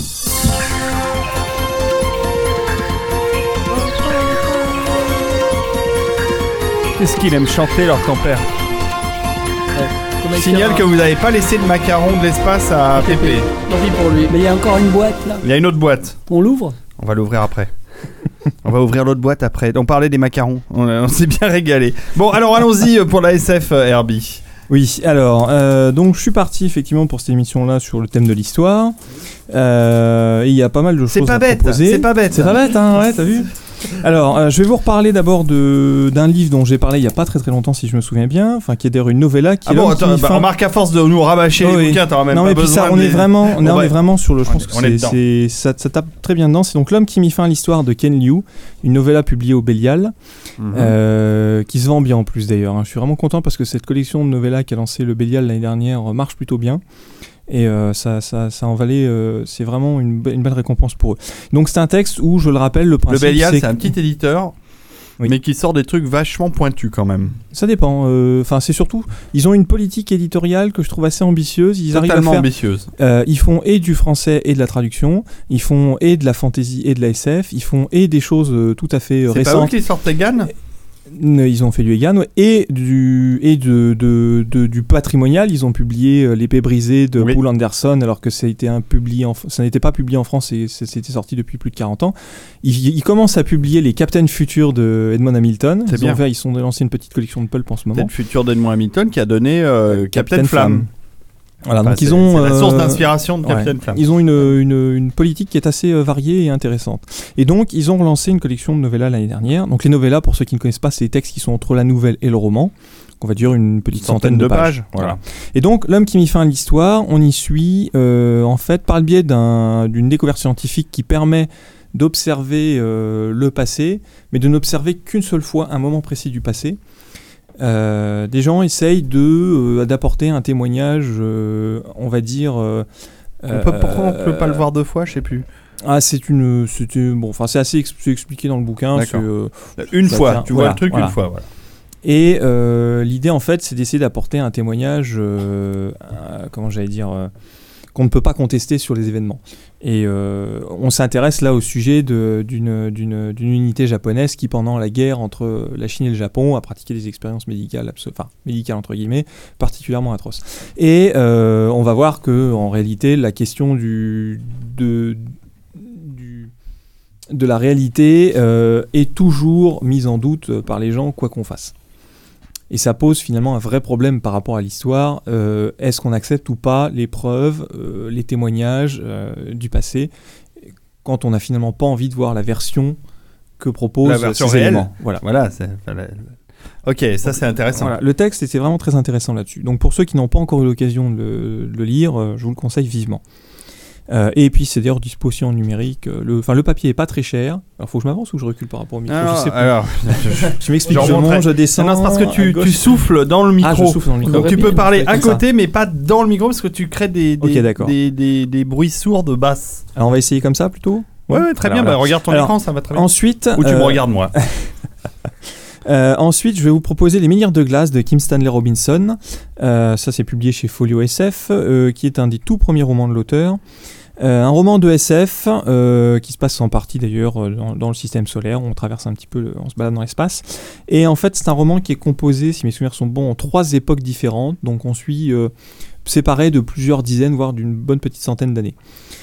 Qu'est-ce qu'il aime chanter, leur tempère? Je signale que vous n'avez pas laissé de macaron de l'espace à Pépé. Tant pis pour lui. Mais il y a encore une boîte là. Il y a une autre boîte. On l'ouvre? On va l'ouvrir après. On va ouvrir l'autre boîte après. On parlait des macarons. On s'est bien régalé. Bon, alors allons-y pour la SF, Herbie. Oui, alors, donc je suis parti effectivement pour cette émission-là sur le thème de l'histoire. Il y a pas mal de choses à proposer. C'est pas bête. C'est pas bête, hein, ouais, t'as vu? Alors, je vais vous reparler d'abord d'un livre dont j'ai parlé il y a pas très longtemps, si je me souviens bien, enfin qui est d'ailleurs une novella qui. Remarque, à force de nous rabâcher les bouquins, t'auras même pas besoin. On est vraiment sur le. Je pense que ça tape très bien dedans. C'est donc L'homme qui mit fin à l'histoire de Ken Liu, une novella publiée au Bélial, qui se vend bien en plus d'ailleurs. Je suis vraiment content parce que cette collection de novellas qu'a lancé le Bélial l'année dernière marche plutôt bien. Et ça en valait, c'est vraiment une belle récompense pour eux. Donc c'est un texte où, je le rappelle, le principe. Le Bélial, c'est un petit éditeur, mais qui sort des trucs vachement pointus quand même. Ça dépend. Enfin, c'est surtout, ils ont une politique éditoriale que je trouve assez ambitieuse. Ils Totalement arrivent à faire, ambitieuse. Ils font et du français et de la traduction. Ils font et de la fantasy et de la SF. Ils font et des choses tout à fait récentes. C'est pas eux qui sortent Tegan ? Ils ont fait du Egan et du patrimonial. Ils ont publié L'épée brisée de Poul Anderson, alors que ça n'était pas publié en France et c'était sorti depuis plus de 40 ans. Ils commencent à publier les Captain Future de Edmond Hamilton. Ils ont lancé une petite collection de pulp en ce moment. Captain Future d'Edmond Hamilton qui a donné Captain Flamme. Voilà, donc c'est la source d'inspiration de Captain Flamme. Ils ont une politique qui est assez variée et intéressante. Et donc, ils ont relancé une collection de novellas l'année dernière. Donc, les novellas, pour ceux qui ne connaissent pas, c'est des textes qui sont entre la nouvelle et le roman. Donc, on va dire une petite centaine de pages. Voilà. Et donc, L'homme qui mit fin à l'histoire, on y suit, en fait, par le biais d'une découverte scientifique qui permet d'observer le passé, mais de n'observer qu'une seule fois un moment précis du passé. Des gens essayent d'apporter un témoignage, on va dire. Pourquoi on ne peut pas le voir deux fois, je sais plus. Ah, c'est assez expliqué dans le bouquin. Une fois, tu vois le truc une fois, voilà. Et l'idée, en fait, c'est d'essayer d'apporter un témoignage, qu'on ne peut pas contester sur les événements. Et on s'intéresse là au sujet d'une unité japonaise qui, pendant la guerre entre la Chine et le Japon, a pratiqué des expériences médicales entre guillemets, particulièrement atroces. Et on va voir que, en réalité, la question de la réalité est toujours mise en doute par les gens, quoi qu'on fasse. Et ça pose finalement un vrai problème par rapport à l'histoire. Est-ce qu'on accepte ou pas les preuves, les témoignages du passé, quand on n'a finalement pas envie de voir la version que proposent la version ces réelle. éléments. Voilà. Ok, ça c'est intéressant. Voilà. Le texte était vraiment très intéressant là-dessus. Donc pour ceux qui n'ont pas encore eu l'occasion de le lire, je vous le conseille vivement. Et puis c'est d'ailleurs dispo aussi en numérique. Le papier est pas très cher. Alors faut que je m'avance ou je recule par rapport au micro. Je sais pas. Alors, je m'explique. Je descends. Non, c'est parce que tu souffles dans le micro. Je souffle dans le micro. Donc tu peux parler à côté, mais pas dans le micro parce que tu crées des bruits sourds de basse. Alors on va essayer comme ça plutôt. Ouais, très bien. Bah, regarde ton écran, ça va très bien. Ensuite, ou tu me regardes moi. Ensuite, je vais vous proposer Les Menhirs de glace de Kim Stanley Robinson. Ça, c'est publié chez Folio SF, qui est un des tout premiers romans de l'auteur. Un roman de SF qui se passe en partie d'ailleurs dans le système solaire. On traverse un petit peu, on se balade dans l'espace. Et en fait, c'est un roman qui est composé, si mes souvenirs sont bons, en 3 époques différentes. Donc, on suit séparé de plusieurs dizaines, voire d'une bonne petite centaine d'années.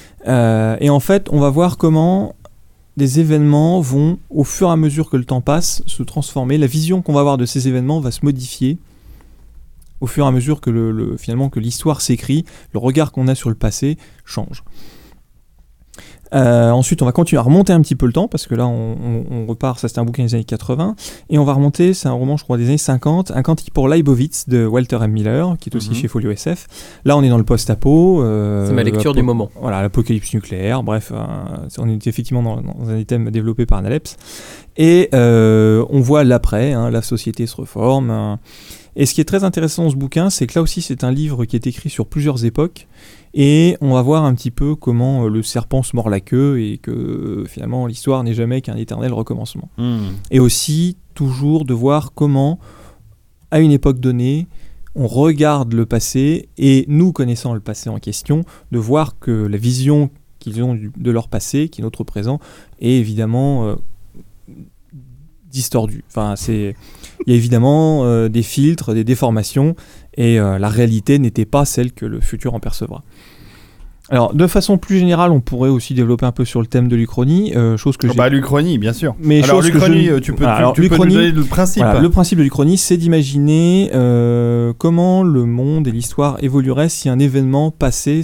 Et en fait, on va voir comment des événements vont, au fur et à mesure que le temps passe, se transformer. La vision qu'on va avoir de ces événements va se modifier au fur et à mesure que finalement que l'histoire s'écrit, le regard qu'on a sur le passé change. Ensuite, on va continuer à remonter un petit peu le temps, parce que là, on repart, ça c'était un bouquin des années 80, et on va remonter, c'est un roman, je crois, des années 50, Un cantique pour Leibowitz de Walter M. Miller, qui est aussi chez Folio SF. Là, on est dans le post-apo. C'est ma lecture du moment. Voilà, l'apocalypse nucléaire, bref, on est effectivement dans un des thèmes développés par Analeps. Et on voit l'après, la société se reforme. Et ce qui est très intéressant dans ce bouquin, c'est que là aussi, c'est un livre qui est écrit sur plusieurs époques. Et on va voir un petit peu comment le serpent se mord la queue et que finalement l'histoire n'est jamais qu'un éternel recommencement. Et aussi toujours de voir comment, à une époque donnée, on regarde le passé et nous connaissant le passé en question, de voir que la vision qu'ils ont de leur passé, qui est notre présent, est évidemment distordue. Enfin, il y a évidemment des filtres, des déformations, et la réalité n'était pas celle que le futur en percevra. Alors, de façon plus générale, on pourrait aussi développer un peu sur le thème de l'Uchronie, chose que j'ai... l'Uchronie, bien sûr. Mais alors, l'Uchronie, tu peux nous donner le principe. Voilà, le principe de l'Uchronie, c'est d'imaginer comment le monde et l'histoire évolueraient si un événement passé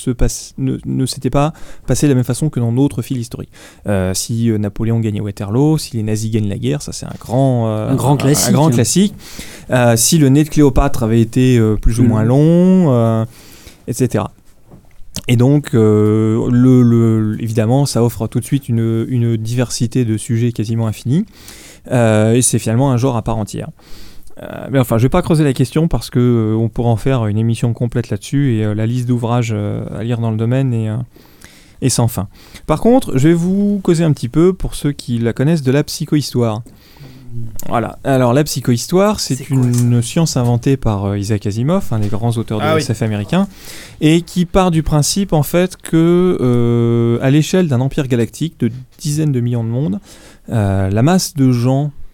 ne s'était pas passé de la même façon que dans d'autres fils historiques. Si Napoléon gagnait Waterloo, si les nazis gagnent la guerre, ça c'est un grand classique. Si le nez de Cléopâtre avait été plus ou moins long, etc. Et donc, évidemment, ça offre tout de suite une diversité de sujets quasiment infinie. Et c'est finalement un genre à part entière. Mais enfin, je ne vais pas creuser la question parce qu'on pourra en faire une émission complète là-dessus. Et la liste d'ouvrages à lire dans le domaine est sans fin. Par contre, je vais vous causer un petit peu, pour ceux qui la connaissent, de la psychohistoire. Voilà. Alors la psychohistoire, c'est une science inventée par Isaac Asimov, un des grands auteurs de SF américains, et qui part du principe en fait que à l'échelle d'un empire galactique de dizaines de millions de mondes, la masse de gens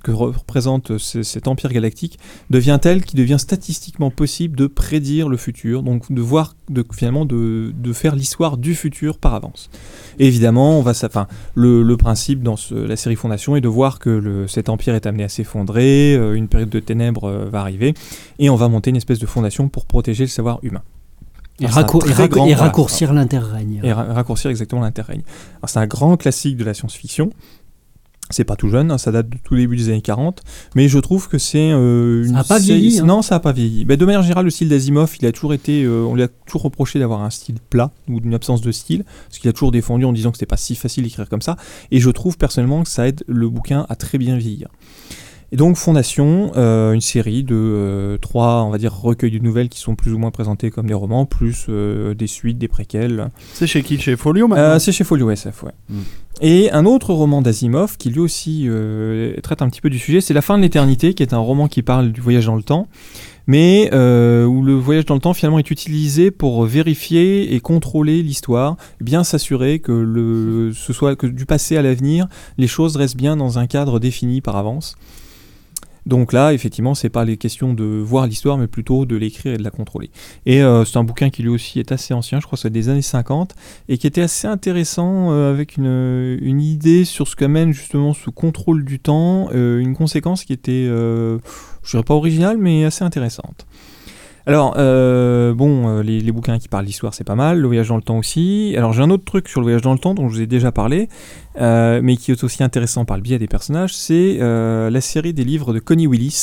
que représente cet empire galactique devient tel qu'il devient statistiquement possible de prédire le futur, donc finalement de faire l'histoire du futur par avance. Et évidemment, le principe dans la série Fondation est de voir que cet empire est amené à s'effondrer, une période de ténèbres va arriver, et on va monter une espèce de fondation pour protéger le savoir humain. Et raccourcir l'interrègne. Et raccourcir exactement l'interrègne. Alors, c'est un grand classique de la science-fiction. C'est pas tout jeune, ça date du tout début des années 40, mais je trouve que c'est ça n'a pas vieilli. Non, ça n'a pas vieilli. De manière générale, le style d'Asimov, on lui a toujours reproché d'avoir un style plat ou d'une absence de style, ce qu'il a toujours défendu en disant que c'était pas si facile d'écrire comme ça. Et je trouve personnellement que ça aide le bouquin à très bien vieillir. Et donc Fondation, une série de 3, on va dire, recueils de nouvelles qui sont plus ou moins présentés comme des romans, plus des suites, des préquels. C'est chez qui ? Chez Folio maintenant ? C'est chez Folio SF, ouais. Et un autre roman d'Asimov qui lui aussi traite un petit peu du sujet, c'est La fin de l'éternité, qui est un roman qui parle du voyage dans le temps, mais où le voyage dans le temps finalement est utilisé pour vérifier et contrôler l'histoire, bien s'assurer que que du passé à l'avenir, les choses restent bien dans un cadre défini par avance. Donc là, effectivement, c'est pas les questions de voir l'histoire, mais plutôt de l'écrire et de la contrôler. Et c'est un bouquin qui lui aussi est assez ancien, je crois que c'est des années 50, et qui était assez intéressant avec une idée sur ce qu'amène justement ce contrôle du temps, une conséquence qui était, je dirais pas originale, mais assez intéressante. Alors, les bouquins qui parlent d'histoire, c'est pas mal, le voyage dans le temps aussi. Alors, j'ai un autre truc sur le voyage dans le temps dont je vous ai déjà parlé, mais qui est aussi intéressant par le biais des personnages, c'est la série des livres de Connie Willis,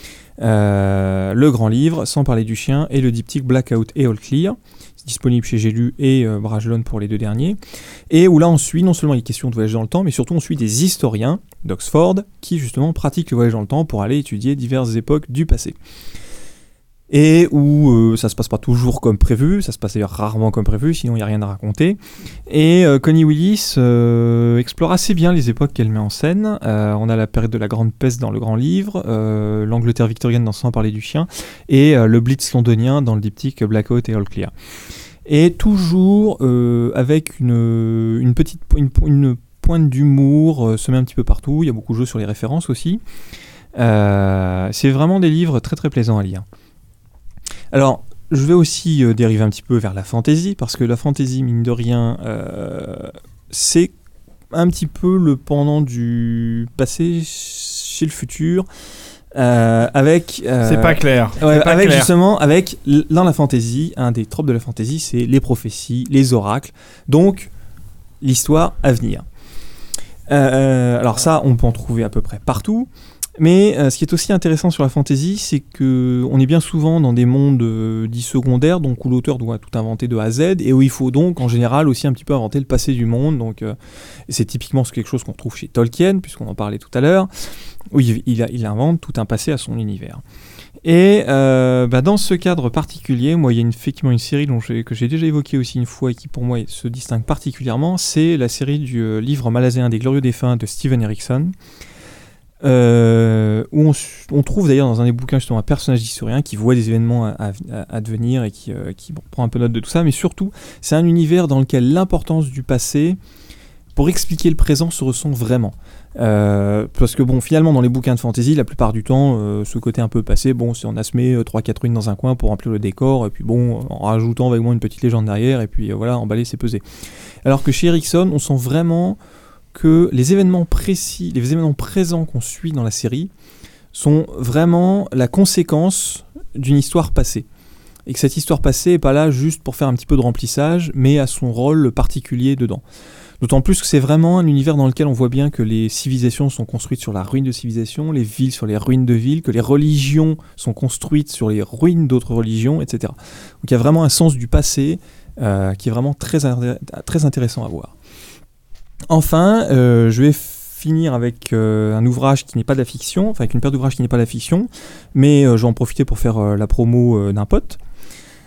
le grand livre, sans parler du chien, et le diptyque Blackout et All Clear. C'est disponible chez J'ai lu et Brajlon pour les deux derniers. Et où là, on suit non seulement les questions de voyage dans le temps, mais surtout on suit des historiens d'Oxford qui, justement, pratiquent le voyage dans le temps pour aller étudier diverses époques du passé. Et où ça se passe pas toujours comme prévu, ça se passe d'ailleurs rarement comme prévu, sinon il n'y a rien à raconter. Et Connie Willis explore assez bien les époques qu'elle met en scène. On a la période de la Grande Peste dans le Grand Livre, l'Angleterre victorienne dans Sans parler du chien, et le Blitz londonien dans le diptyque Blackout et All Clear. Et toujours avec une pointe d'humour semée un petit peu partout, il y a beaucoup de jeux sur les références aussi. C'est vraiment des livres très très plaisants à lire. Alors, je vais aussi dériver un petit peu vers la fantasy, parce que la fantasy, mine de rien, c'est un petit peu le pendant du passé chez le futur, avec... c'est pas clair. Justement, dans la fantasy, un des tropes de la fantasy, c'est les prophéties, les oracles, donc l'histoire à venir. Alors ça, on peut en trouver à peu près partout. Mais ce qui est aussi intéressant sur la fantasy, c'est qu'on est bien souvent dans des mondes dits secondaires, donc où l'auteur doit tout inventer de A à Z, et où il faut donc en général aussi un petit peu inventer le passé du monde. Donc, c'est typiquement quelque chose qu'on trouve chez Tolkien, puisqu'on en parlait tout à l'heure, où il invente tout un passé à son univers. Et dans ce cadre particulier, moi, il y a effectivement une série que j'ai déjà évoquée aussi une fois et qui pour moi se distingue particulièrement, c'est la série du livre Malaséen des Glorieux Défunts de Steven Erikson. Où on trouve d'ailleurs dans un des bouquins justement un personnage d'historien qui voit des événements à devenir et qui prend un peu note de tout ça, mais surtout c'est un univers dans lequel l'importance du passé pour expliquer le présent se ressent vraiment. Parce que finalement dans les bouquins de fantasy, la plupart du temps, ce côté un peu passé, c'est on a semé 3-4 ruines dans un coin pour remplir le décor, et puis en rajoutant vaguement une petite légende derrière, et puis emballer, c'est pesé. Alors que chez Erikson, on sent vraiment que les événements précis, les événements présents qu'on suit dans la série sont vraiment la conséquence d'une histoire passée. Et que cette histoire passée n'est pas là juste pour faire un petit peu de remplissage, mais a son rôle particulier dedans. D'autant plus que c'est vraiment un univers dans lequel on voit bien que les civilisations sont construites sur la ruine de civilisations, les villes sur les ruines de villes, que les religions sont construites sur les ruines d'autres religions, etc. Donc il y a vraiment un sens du passé qui est vraiment très intéressant à voir. Enfin, je vais finir avec un ouvrage qui n'est pas de la fiction, avec une paire d'ouvrages qui n'est pas de la fiction, mais je vais en profiter pour faire la promo d'un pote.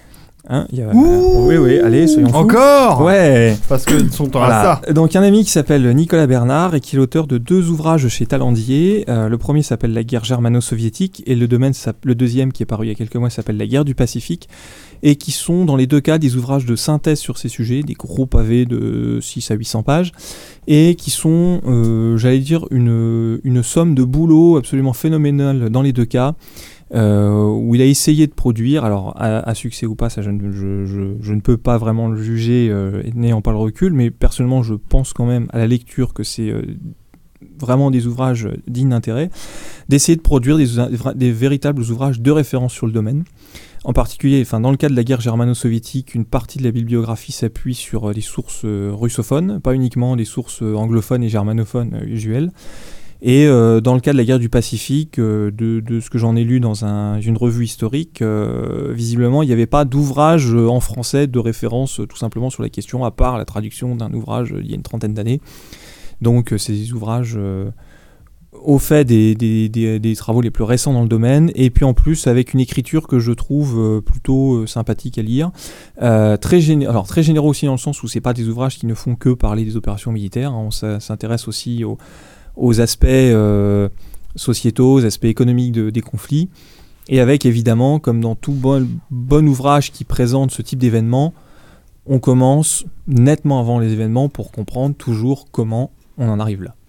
Hein, oui, allez, soyons fous. Encore. Ouais. Parce que son temps à ça. Donc, un ami qui s'appelle Nicolas Bernard et qui est l'auteur de 2 ouvrages chez Talandier. Le premier s'appelle La guerre germano-soviétique et le deuxième qui est paru il y a quelques mois s'appelle La guerre du Pacifique. Et qui sont dans les 2 cas des ouvrages de synthèse sur ces sujets, des gros pavés de 6 à 800 pages, et qui sont, j'allais dire, une somme de boulot absolument phénoménale dans les 2 cas, où il a essayé de produire, alors à succès ou pas, ça je ne peux pas vraiment le juger n'ayant pas le recul, mais personnellement je pense quand même à la lecture que c'est vraiment des ouvrages dignes d'intérêt, d'essayer de produire des véritables ouvrages de référence sur le domaine. En particulier, dans le cas de la guerre germano-soviétique, une partie de la bibliographie s'appuie sur des sources russophones, pas uniquement des sources anglophones et germanophones usuelles. Et dans le cas de la guerre du Pacifique, de ce que j'en ai lu dans une revue historique, visiblement, il n'y avait pas d'ouvrage en français de référence tout simplement sur la question, à part la traduction d'un ouvrage il y a une 30aine d'années. Donc, c'est des ouvrages au fait des travaux les plus récents dans le domaine, et puis en plus avec une écriture que je trouve plutôt sympathique à lire, très généreux aussi dans le sens où c'est pas des ouvrages qui ne font que parler des opérations militaires, hein, on s'intéresse aussi aux aspects sociétaux, aux aspects économiques des conflits, et avec évidemment, comme dans tout bon ouvrage qui présente ce type d'événement, on commence nettement avant les événements pour comprendre toujours comment on en arrive là.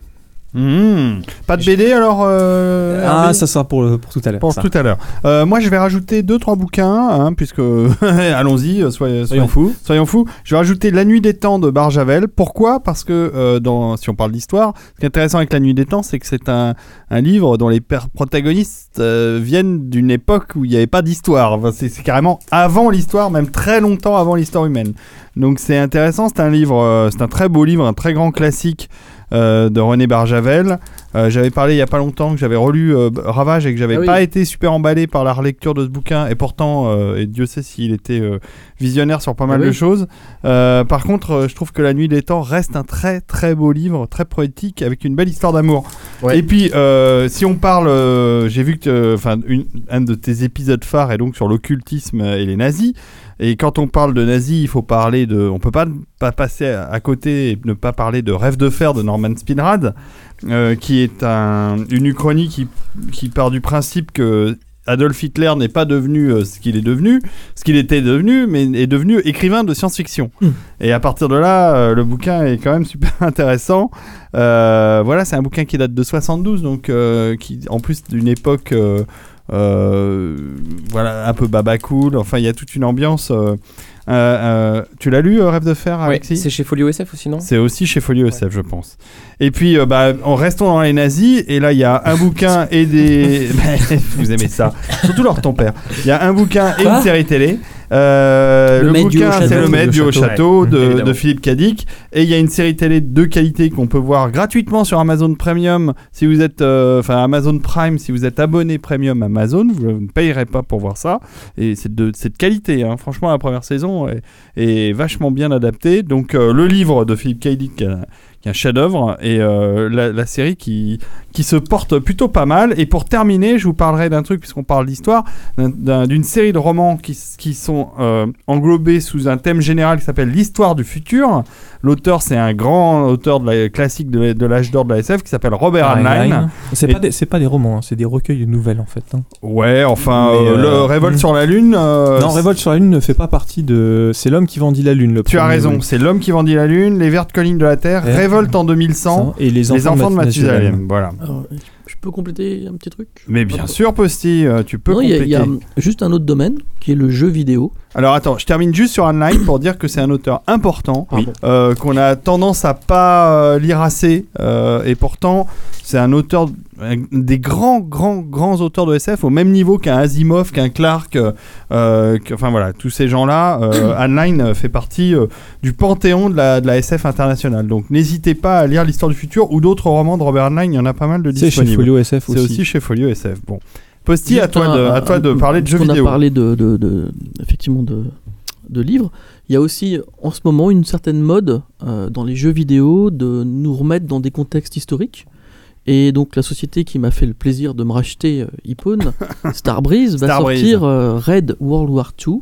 Pas de BD alors ça sera pour tout à l'heure. Tout à l'heure. Moi je vais rajouter 2-3 bouquins, hein, puisque allons-y, soyons fous. Je vais rajouter La Nuit des Temps de Barjavel. Pourquoi ? Parce que si on parle d'histoire, ce qui est intéressant avec La Nuit des Temps, c'est que c'est un livre dont les protagonistes viennent d'une époque où il n'y avait pas d'histoire. Enfin, c'est carrément avant l'histoire, même très longtemps avant l'histoire humaine. Donc c'est intéressant, c'est un très beau livre, un très grand classique de René Barjavel. J'avais parlé il y a pas longtemps que j'avais relu Ravage et que j'avais pas été super emballé par la relecture de ce bouquin, et pourtant et Dieu sait s'il était visionnaire sur pas mal de choses. Par contre je trouve que La Nuit des Temps reste un très très beau livre, très poétique, avec une belle histoire d'amour. Et puis si on parle, j'ai vu que un de tes épisodes phares est donc sur l'occultisme et les nazis. Et quand on parle de nazis, il faut parler on peut pas passer à côté et ne pas parler de Rêve de fer de Norman Spinrad, qui est une uchronie qui part du principe que Adolf Hitler n'est pas devenu ce qu'il était devenu, mais est devenu écrivain de science-fiction. Et à partir de là, le bouquin est quand même super intéressant. Voilà, c'est un bouquin qui date de 72, donc qui en plus d'une époque voilà, un peu baba cool, enfin il y a toute une ambiance. Tu l'as lu, Rêve de fer, Alexis ? C'est chez Folio SF aussi, non ? C'est aussi chez Folio SF, je pense. Et puis en restant dans les nazis, et là il y a un bouquin et des vous aimez ça, surtout leur ton père. Il y a un bouquin et une série télé. Le bouquin, c'est Le Maître du Haut Château de Philippe Cadic, et il y a une série télé de qualité qu'on peut voir gratuitement sur Amazon Premium si vous êtes Amazon Prime, si vous êtes abonné Premium Amazon, vous ne payerez pas pour voir ça, et c'est de qualité, hein. Franchement la première saison est vachement bien adaptée. Donc le livre de Philippe Cadic qui est un chef-d'œuvre, et la série qui se porte plutôt pas mal. Et pour terminer, je vous parlerai d'un truc, puisqu'on parle d'histoire, d'une série de romans qui sont englobés sous un thème général qui s'appelle l'histoire du futur. L'auteur, c'est un grand auteur de la classique de l'âge d'or de la SF qui s'appelle Robert Heinlein. C'est pas des romans, hein, c'est des recueils de nouvelles en fait. Hein. Ouais, enfin, le Révolte sur la Lune. Non, Révolte sur la Lune ne fait pas partie de. C'est l'homme qui vendit la Lune. Tu as raison, c'est l'homme qui vendit la Lune, les vertes collines de la Terre, Révolte en 2100 et les enfants de Mathusalem. Voilà. Alors, je peux compléter un petit truc ? Mais bien sûr, Posty, tu peux compléter. Il y a juste un autre domaine qui est le jeu vidéo. Alors attends, je termine juste sur Heinlein pour dire que c'est un auteur important, qu'on a tendance à pas lire assez, et pourtant c'est un auteur, des grands auteurs de SF au même niveau qu'un Asimov, qu'un Clarke, enfin voilà, tous ces gens-là. Heinlein fait partie du panthéon de la SF internationale. Donc n'hésitez pas à lire l'histoire du futur ou d'autres romans de Robert Heinlein, il y en a pas mal de disponibles. C'est chez Folio SF aussi. C'est aussi chez Folio SF. Bon. Posty, à toi de parler de jeux vidéo. On a parlé effectivement de livres. Il y a aussi en ce moment une certaine mode dans les jeux vidéo de nous remettre dans des contextes historiques. Et donc la société qui m'a fait le plaisir de me racheter Ipone, Starbreeze, va sortir Red World War II,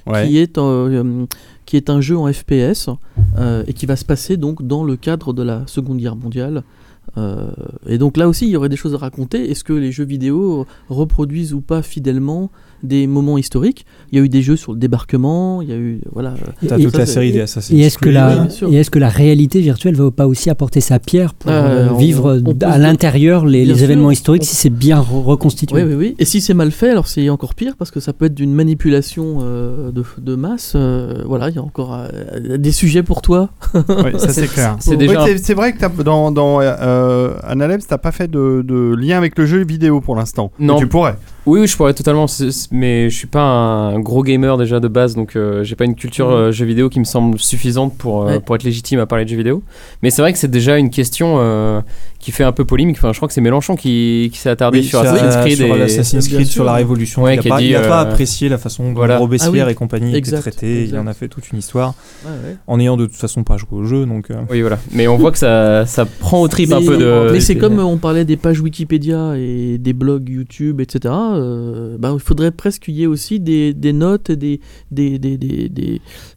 qui est un jeu en FPS et qui va se passer donc dans le cadre de la Seconde Guerre mondiale. Et donc là aussi, il y aurait des choses à raconter. Est-ce que les jeux vidéo reproduisent ou pas fidèlement des moments historiques? Il y a eu des jeux sur le débarquement, il y a eu T'as toute la série des Assassin's Creed. Et est-ce que la réalité virtuelle va pas aussi apporter sa pierre pour vivre à l'intérieur les événements historiques si c'est bien reconstitué? Oui. Et si c'est mal fait, alors c'est encore pire parce que ça peut être d'une manipulation de masse. Voilà, il y a encore des sujets pour toi. Oui, ça c'est clair. C'est vrai que dans Analebs, t'as pas fait de lien avec le jeu vidéo pour l'instant. Non. Mais tu pourrais. Oui, je pourrais totalement, mais je suis pas un gros gamer déjà de base, donc j'ai pas une culture jeux vidéo qui me semble suffisante pour être légitime à parler de jeux vidéo. Mais c'est vrai que c'est déjà une question qui fait un peu polémique. Enfin, je crois que c'est Mélenchon qui s'est attardé sur Assassin's Creed. Sur l'Assassin's Creed, sur la Révolution. Ouais, il a pas apprécié la façon dont Robespierre et compagnie étaient traités. Il en a fait toute une histoire, en ayant de toute façon pas joué au jeu. Donc, oui, voilà. Mais on voit que ça prend au trip un peu de... Mais c'est comme on parlait des pages Wikipédia et des blogs YouTube, etc. Il faudrait presque qu'il y ait aussi des notes et des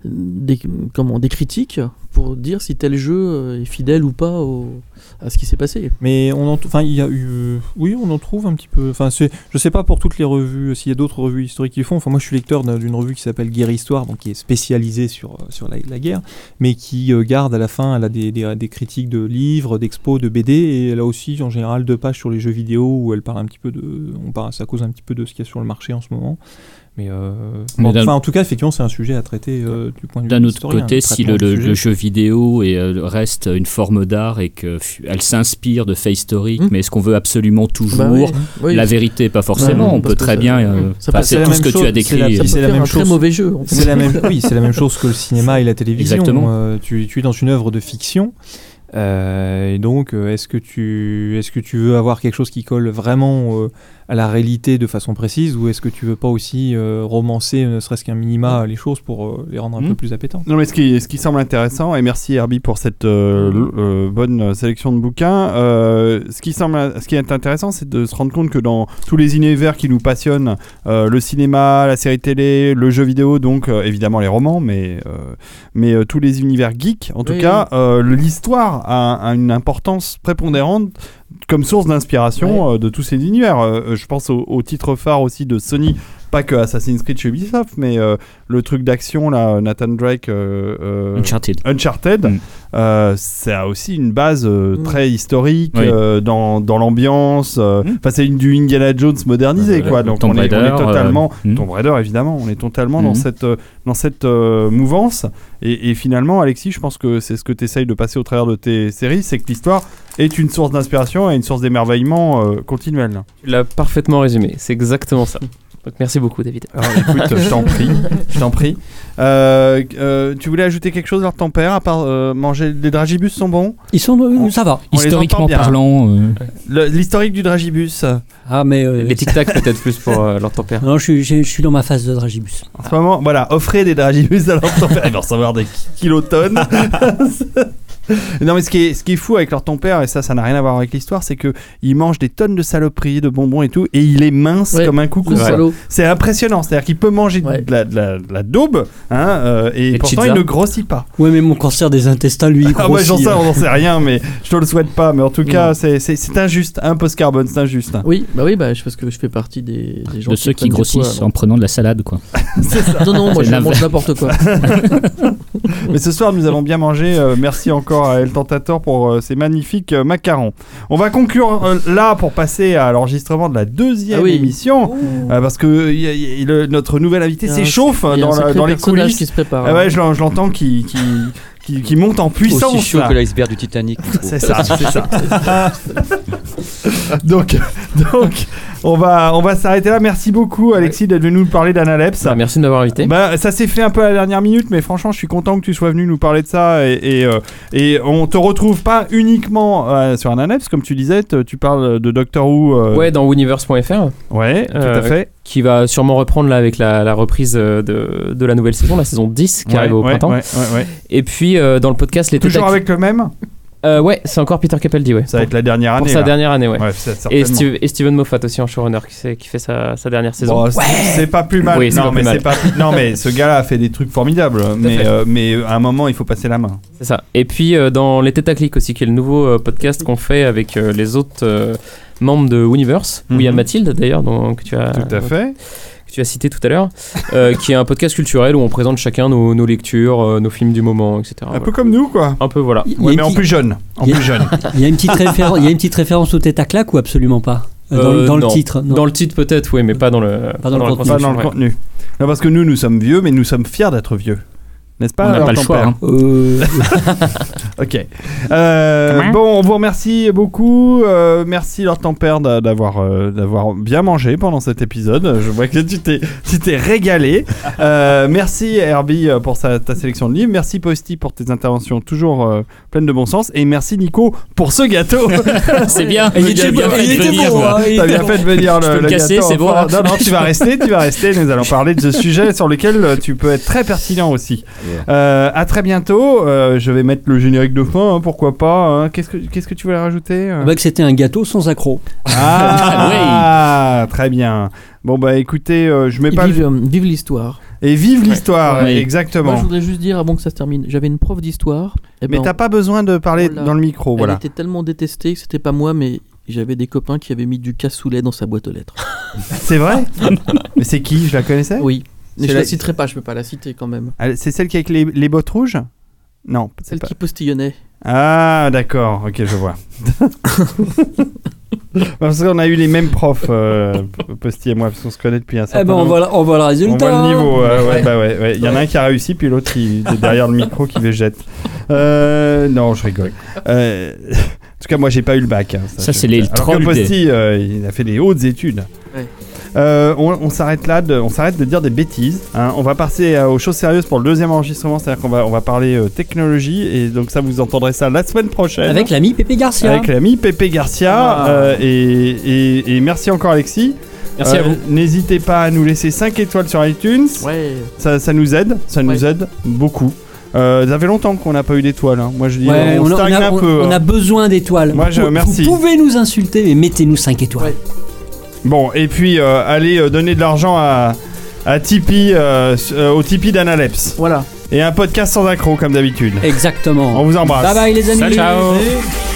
critiques pour dire si tel jeu est fidèle ou pas à ce qui s'est passé. Mais on en trouve un petit peu. Enfin, je sais pas pour toutes les revues, s'il y a d'autres revues historiques qui font. Enfin, moi, je suis lecteur d'une revue qui s'appelle Guerre Histoire, donc qui est spécialisée sur la guerre, mais qui garde à la fin, elle a des critiques de livres, d'expos, de BD, et elle a aussi en général 2 pages sur les jeux vidéo où elle parle un petit peu ça cause un petit peu de ce qu'il y a sur le marché en ce moment. Mais en tout cas, effectivement, c'est un sujet à traiter du point de vue d'un autre historien, côté, si le jeu vidéo reste une forme d'art et qu'elle s'inspire de faits historiques, mais est-ce qu'on veut absolument toujours la vérité? Pas forcément. On peut très bien. C'est tout ce que tu as décrit. C'est la même chose. Très mauvais jeu. C'est la même chose que le cinéma et la télévision. Exactement. Tu es dans une œuvre de fiction. Et donc, est-ce que tu veux avoir quelque chose qui colle vraiment à la réalité de façon précise, ou est-ce que tu veux pas aussi romancer ne serait-ce qu'un minima les choses pour les rendre un peu plus appétantes? Non, mais ce qui semble intéressant, et merci Herbie pour cette bonne sélection de bouquins, ce qui est intéressant, c'est de se rendre compte que dans tous les univers qui nous passionnent, le cinéma, la série télé, le jeu vidéo, donc évidemment les romans, mais tous les univers geeks, en tout cas, l'histoire a une importance prépondérante comme source d'inspiration de tous ces univers. Je pense au titre phare aussi de Sony, pas que Assassin's Creed chez Ubisoft, mais le truc d'action là, Nathan Drake, Uncharted. Ça a aussi une base très historique dans l'ambiance. Enfin, c'est du Indiana Jones modernisé, quoi. Donc on est totalement Tomb Raider, évidemment. On est totalement dans cette mouvance. Et finalement, Alexis, je pense que c'est ce que tu essayes de passer au travers de tes séries, c'est que l'histoire est une source d'inspiration et une source d'émerveillement continuelle. Tu l'as parfaitement résumé. C'est exactement ça. Donc merci beaucoup, David. Alors écoute, je t'en prie. Tu voulais ajouter quelque chose, leur ton père, à part manger les dragibus sont bons? Ils sont, ça va. Historiquement parlant. L'historique du dragibus. Ah mais les tic-tac peut-être plus pour leur ton père. Non, je suis dans ma phase de dragibus. En ce moment, voilà, offrez des dragibus à leur ton père. Ils vont recevoir des kilotonnes. Non, mais ce qui est fou avec leur ton père, et ça n'a rien à voir avec l'histoire, c'est que il mange des tonnes de saloperies, de bonbons et tout, et il est mince comme un coucou. C'est impressionnant, c'est-à-dire qu'il peut manger de la daube, et pourtant il ne grossit pas. Ouais, mais mon cancer des intestins, lui, il grossit. On n'en sait rien, mais je te le souhaite pas. Mais en tout cas, c'est injuste, un post-carbone, c'est injuste. Oui, parce que je fais partie des gens de ceux qui grossissent en prenant de la salade, quoi. C'est ça. Non, moi je mange n'importe quoi. Mais ce soir, nous avons bien mangé. Merci encore à El Tentator pour ces magnifiques macarons. On va conclure là pour passer à l'enregistrement de la deuxième émission, parce que notre nouvel invité s'échauffe dans les coulisses. Qui se prépare. Je l'entends qui monte en puissance. Aussi chaud que l'iceberg du Titanic. C'est ça. donc on va s'arrêter là. Merci beaucoup Alexis d'être venu nous parler d'Analepс. Merci de m'avoir invité. Ça s'est fait un peu à la dernière minute, mais franchement je suis content que tu sois venu nous parler de ça, et on te retrouve pas uniquement sur Analeps, comme tu disais, tu parles de Doctor Who dans Universe.fr. Tout à fait. Qui va sûrement reprendre là avec la reprise de la nouvelle saison, la saison 10 qui arrive au printemps. Ouais. Et puis dans le podcast Les Toujours avec le même Ouais, c'est encore Peter Capaldi, ouais. Ça va être la dernière année. Pour sa dernière année, ouais. Et Steven Moffat aussi en showrunner qui fait sa dernière saison. Bon, c'est pas plus mal. Oui, non, mais ce gars-là a fait des trucs formidables. Mais à un moment, il faut passer la main. C'est ça. Et puis dans Les Têtes à Clic aussi, qui est le nouveau podcast qu'on fait avec les autres membres de Universe, où il y a Mathilde d'ailleurs, que tu as. Tout à fait. Tu as cité tout à l'heure, qui est un podcast culturel où on présente chacun nos lectures, nos films du moment, etc. Un peu comme nous, quoi. Un peu, voilà. Ouais, mais en plus jeune. Il y a une petite référence au tête à claque ou absolument pas dans le titre. Non. Dans le titre peut-être, oui, mais pas dans le contenu. Pas dans le contenu. Non, parce que nous sommes vieux, mais nous sommes fiers d'être vieux. N'est-ce pas? On n'a pas le choix. Ok. Bon, on vous remercie beaucoup. Merci Lord Tempère d'avoir bien mangé pendant cet épisode. Je vois que tu t'es régalé. Merci Herbie pour ta sélection de livres. Merci Posty pour tes interventions toujours pleines de bon sens. Et merci Nico pour ce gâteau. C'est bien. T'as bien fait de venir le casser, gâteau. C'est bon. Non, tu vas rester. Nous allons parler de ce sujet sur lequel tu peux être très pertinent aussi. À très bientôt. Je vais mettre le générique de fin, pourquoi pas. Hein. Qu'est-ce que tu voulais rajouter que c'était un gâteau sans accroc. Ah, très bien. Bon bah écoutez, je mets pas. Vive l'histoire. Et vive l'histoire, ouais. Exactement. Moi je voudrais juste dire avant que ça se termine, j'avais une prof d'histoire. Mais t'as pas besoin de parler dans le micro, voilà. Elle était tellement détestée que c'était pas moi, mais j'avais des copains qui avaient mis du cassoulet dans sa boîte aux lettres. C'est vrai? Mais c'est qui? Je la connaissais? Oui. Mais je la citerai pas, je peux pas la citer quand même. C'est celle qui avec les bottes rouges? Non. Celle qui postillonnait. Ah, d'accord, ok, je vois. Parce qu'on a eu les mêmes profs, Posty et moi, parce qu'on se connaît depuis un certain temps. On voit le résultat. On voit le niveau, ouais. Il y en a un qui a réussi, puis l'autre qui est derrière le micro qui végète. Non, je rigole. En tout cas, moi, j'ai pas eu le bac. Hein, ça c'est les trolls. Alors que Posty, il a fait des hautes études. Ouais. On s'arrête là, on s'arrête de dire des bêtises. Hein. On va passer aux choses sérieuses pour le deuxième enregistrement, c'est-à-dire qu'on va parler technologie, et donc ça vous entendrez ça la semaine prochaine. Avec l'ami Pépé Garcia. Et merci encore Alexis. Merci à vous. N'hésitez pas à nous laisser 5 étoiles sur iTunes. Ouais. Ça nous aide, nous aide beaucoup. Ça fait longtemps qu'on n'a pas eu d'étoiles. Hein. Moi je dis on stagne un peu. On a besoin d'étoiles. Moi merci. Vous pouvez nous insulter, mais mettez-nous 5 étoiles. Ouais. Bon, et puis allez donner de l'argent à Tipeee, au Tipeee d'Analeps. Voilà. Et un podcast sans accroc comme d'habitude. Exactement. On vous embrasse. Bye bye les amis. Ciao. Salut.